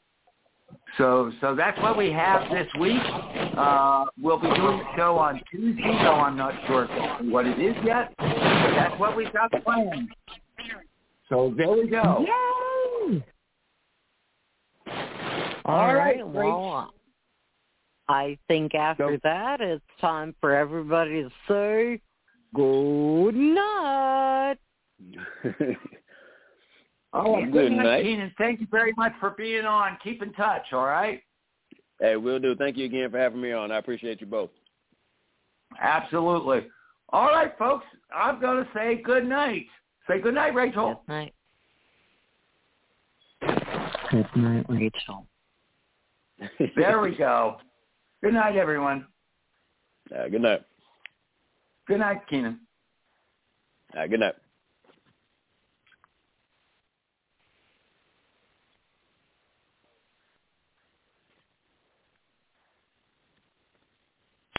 So so that's what we have this week. Uh, we'll be doing the show on Tuesday, though I'm not sure what it is yet. But that's what we've got planned. So there we go. Yay! All, All right, right, well, I think after so, that it's time for everybody to say good night. Oh, Good good night, night, Keenan. Thank you very much for being on. Keep in touch, all right? Hey, will do. Thank you again for having me on. I appreciate you both. Absolutely. All right, folks, I'm going to say good night. Say good night, Rachel. Good night. Good night, Rachel. There we go. Good night, everyone. Uh, good night. Good night, Keenan. Uh, good night.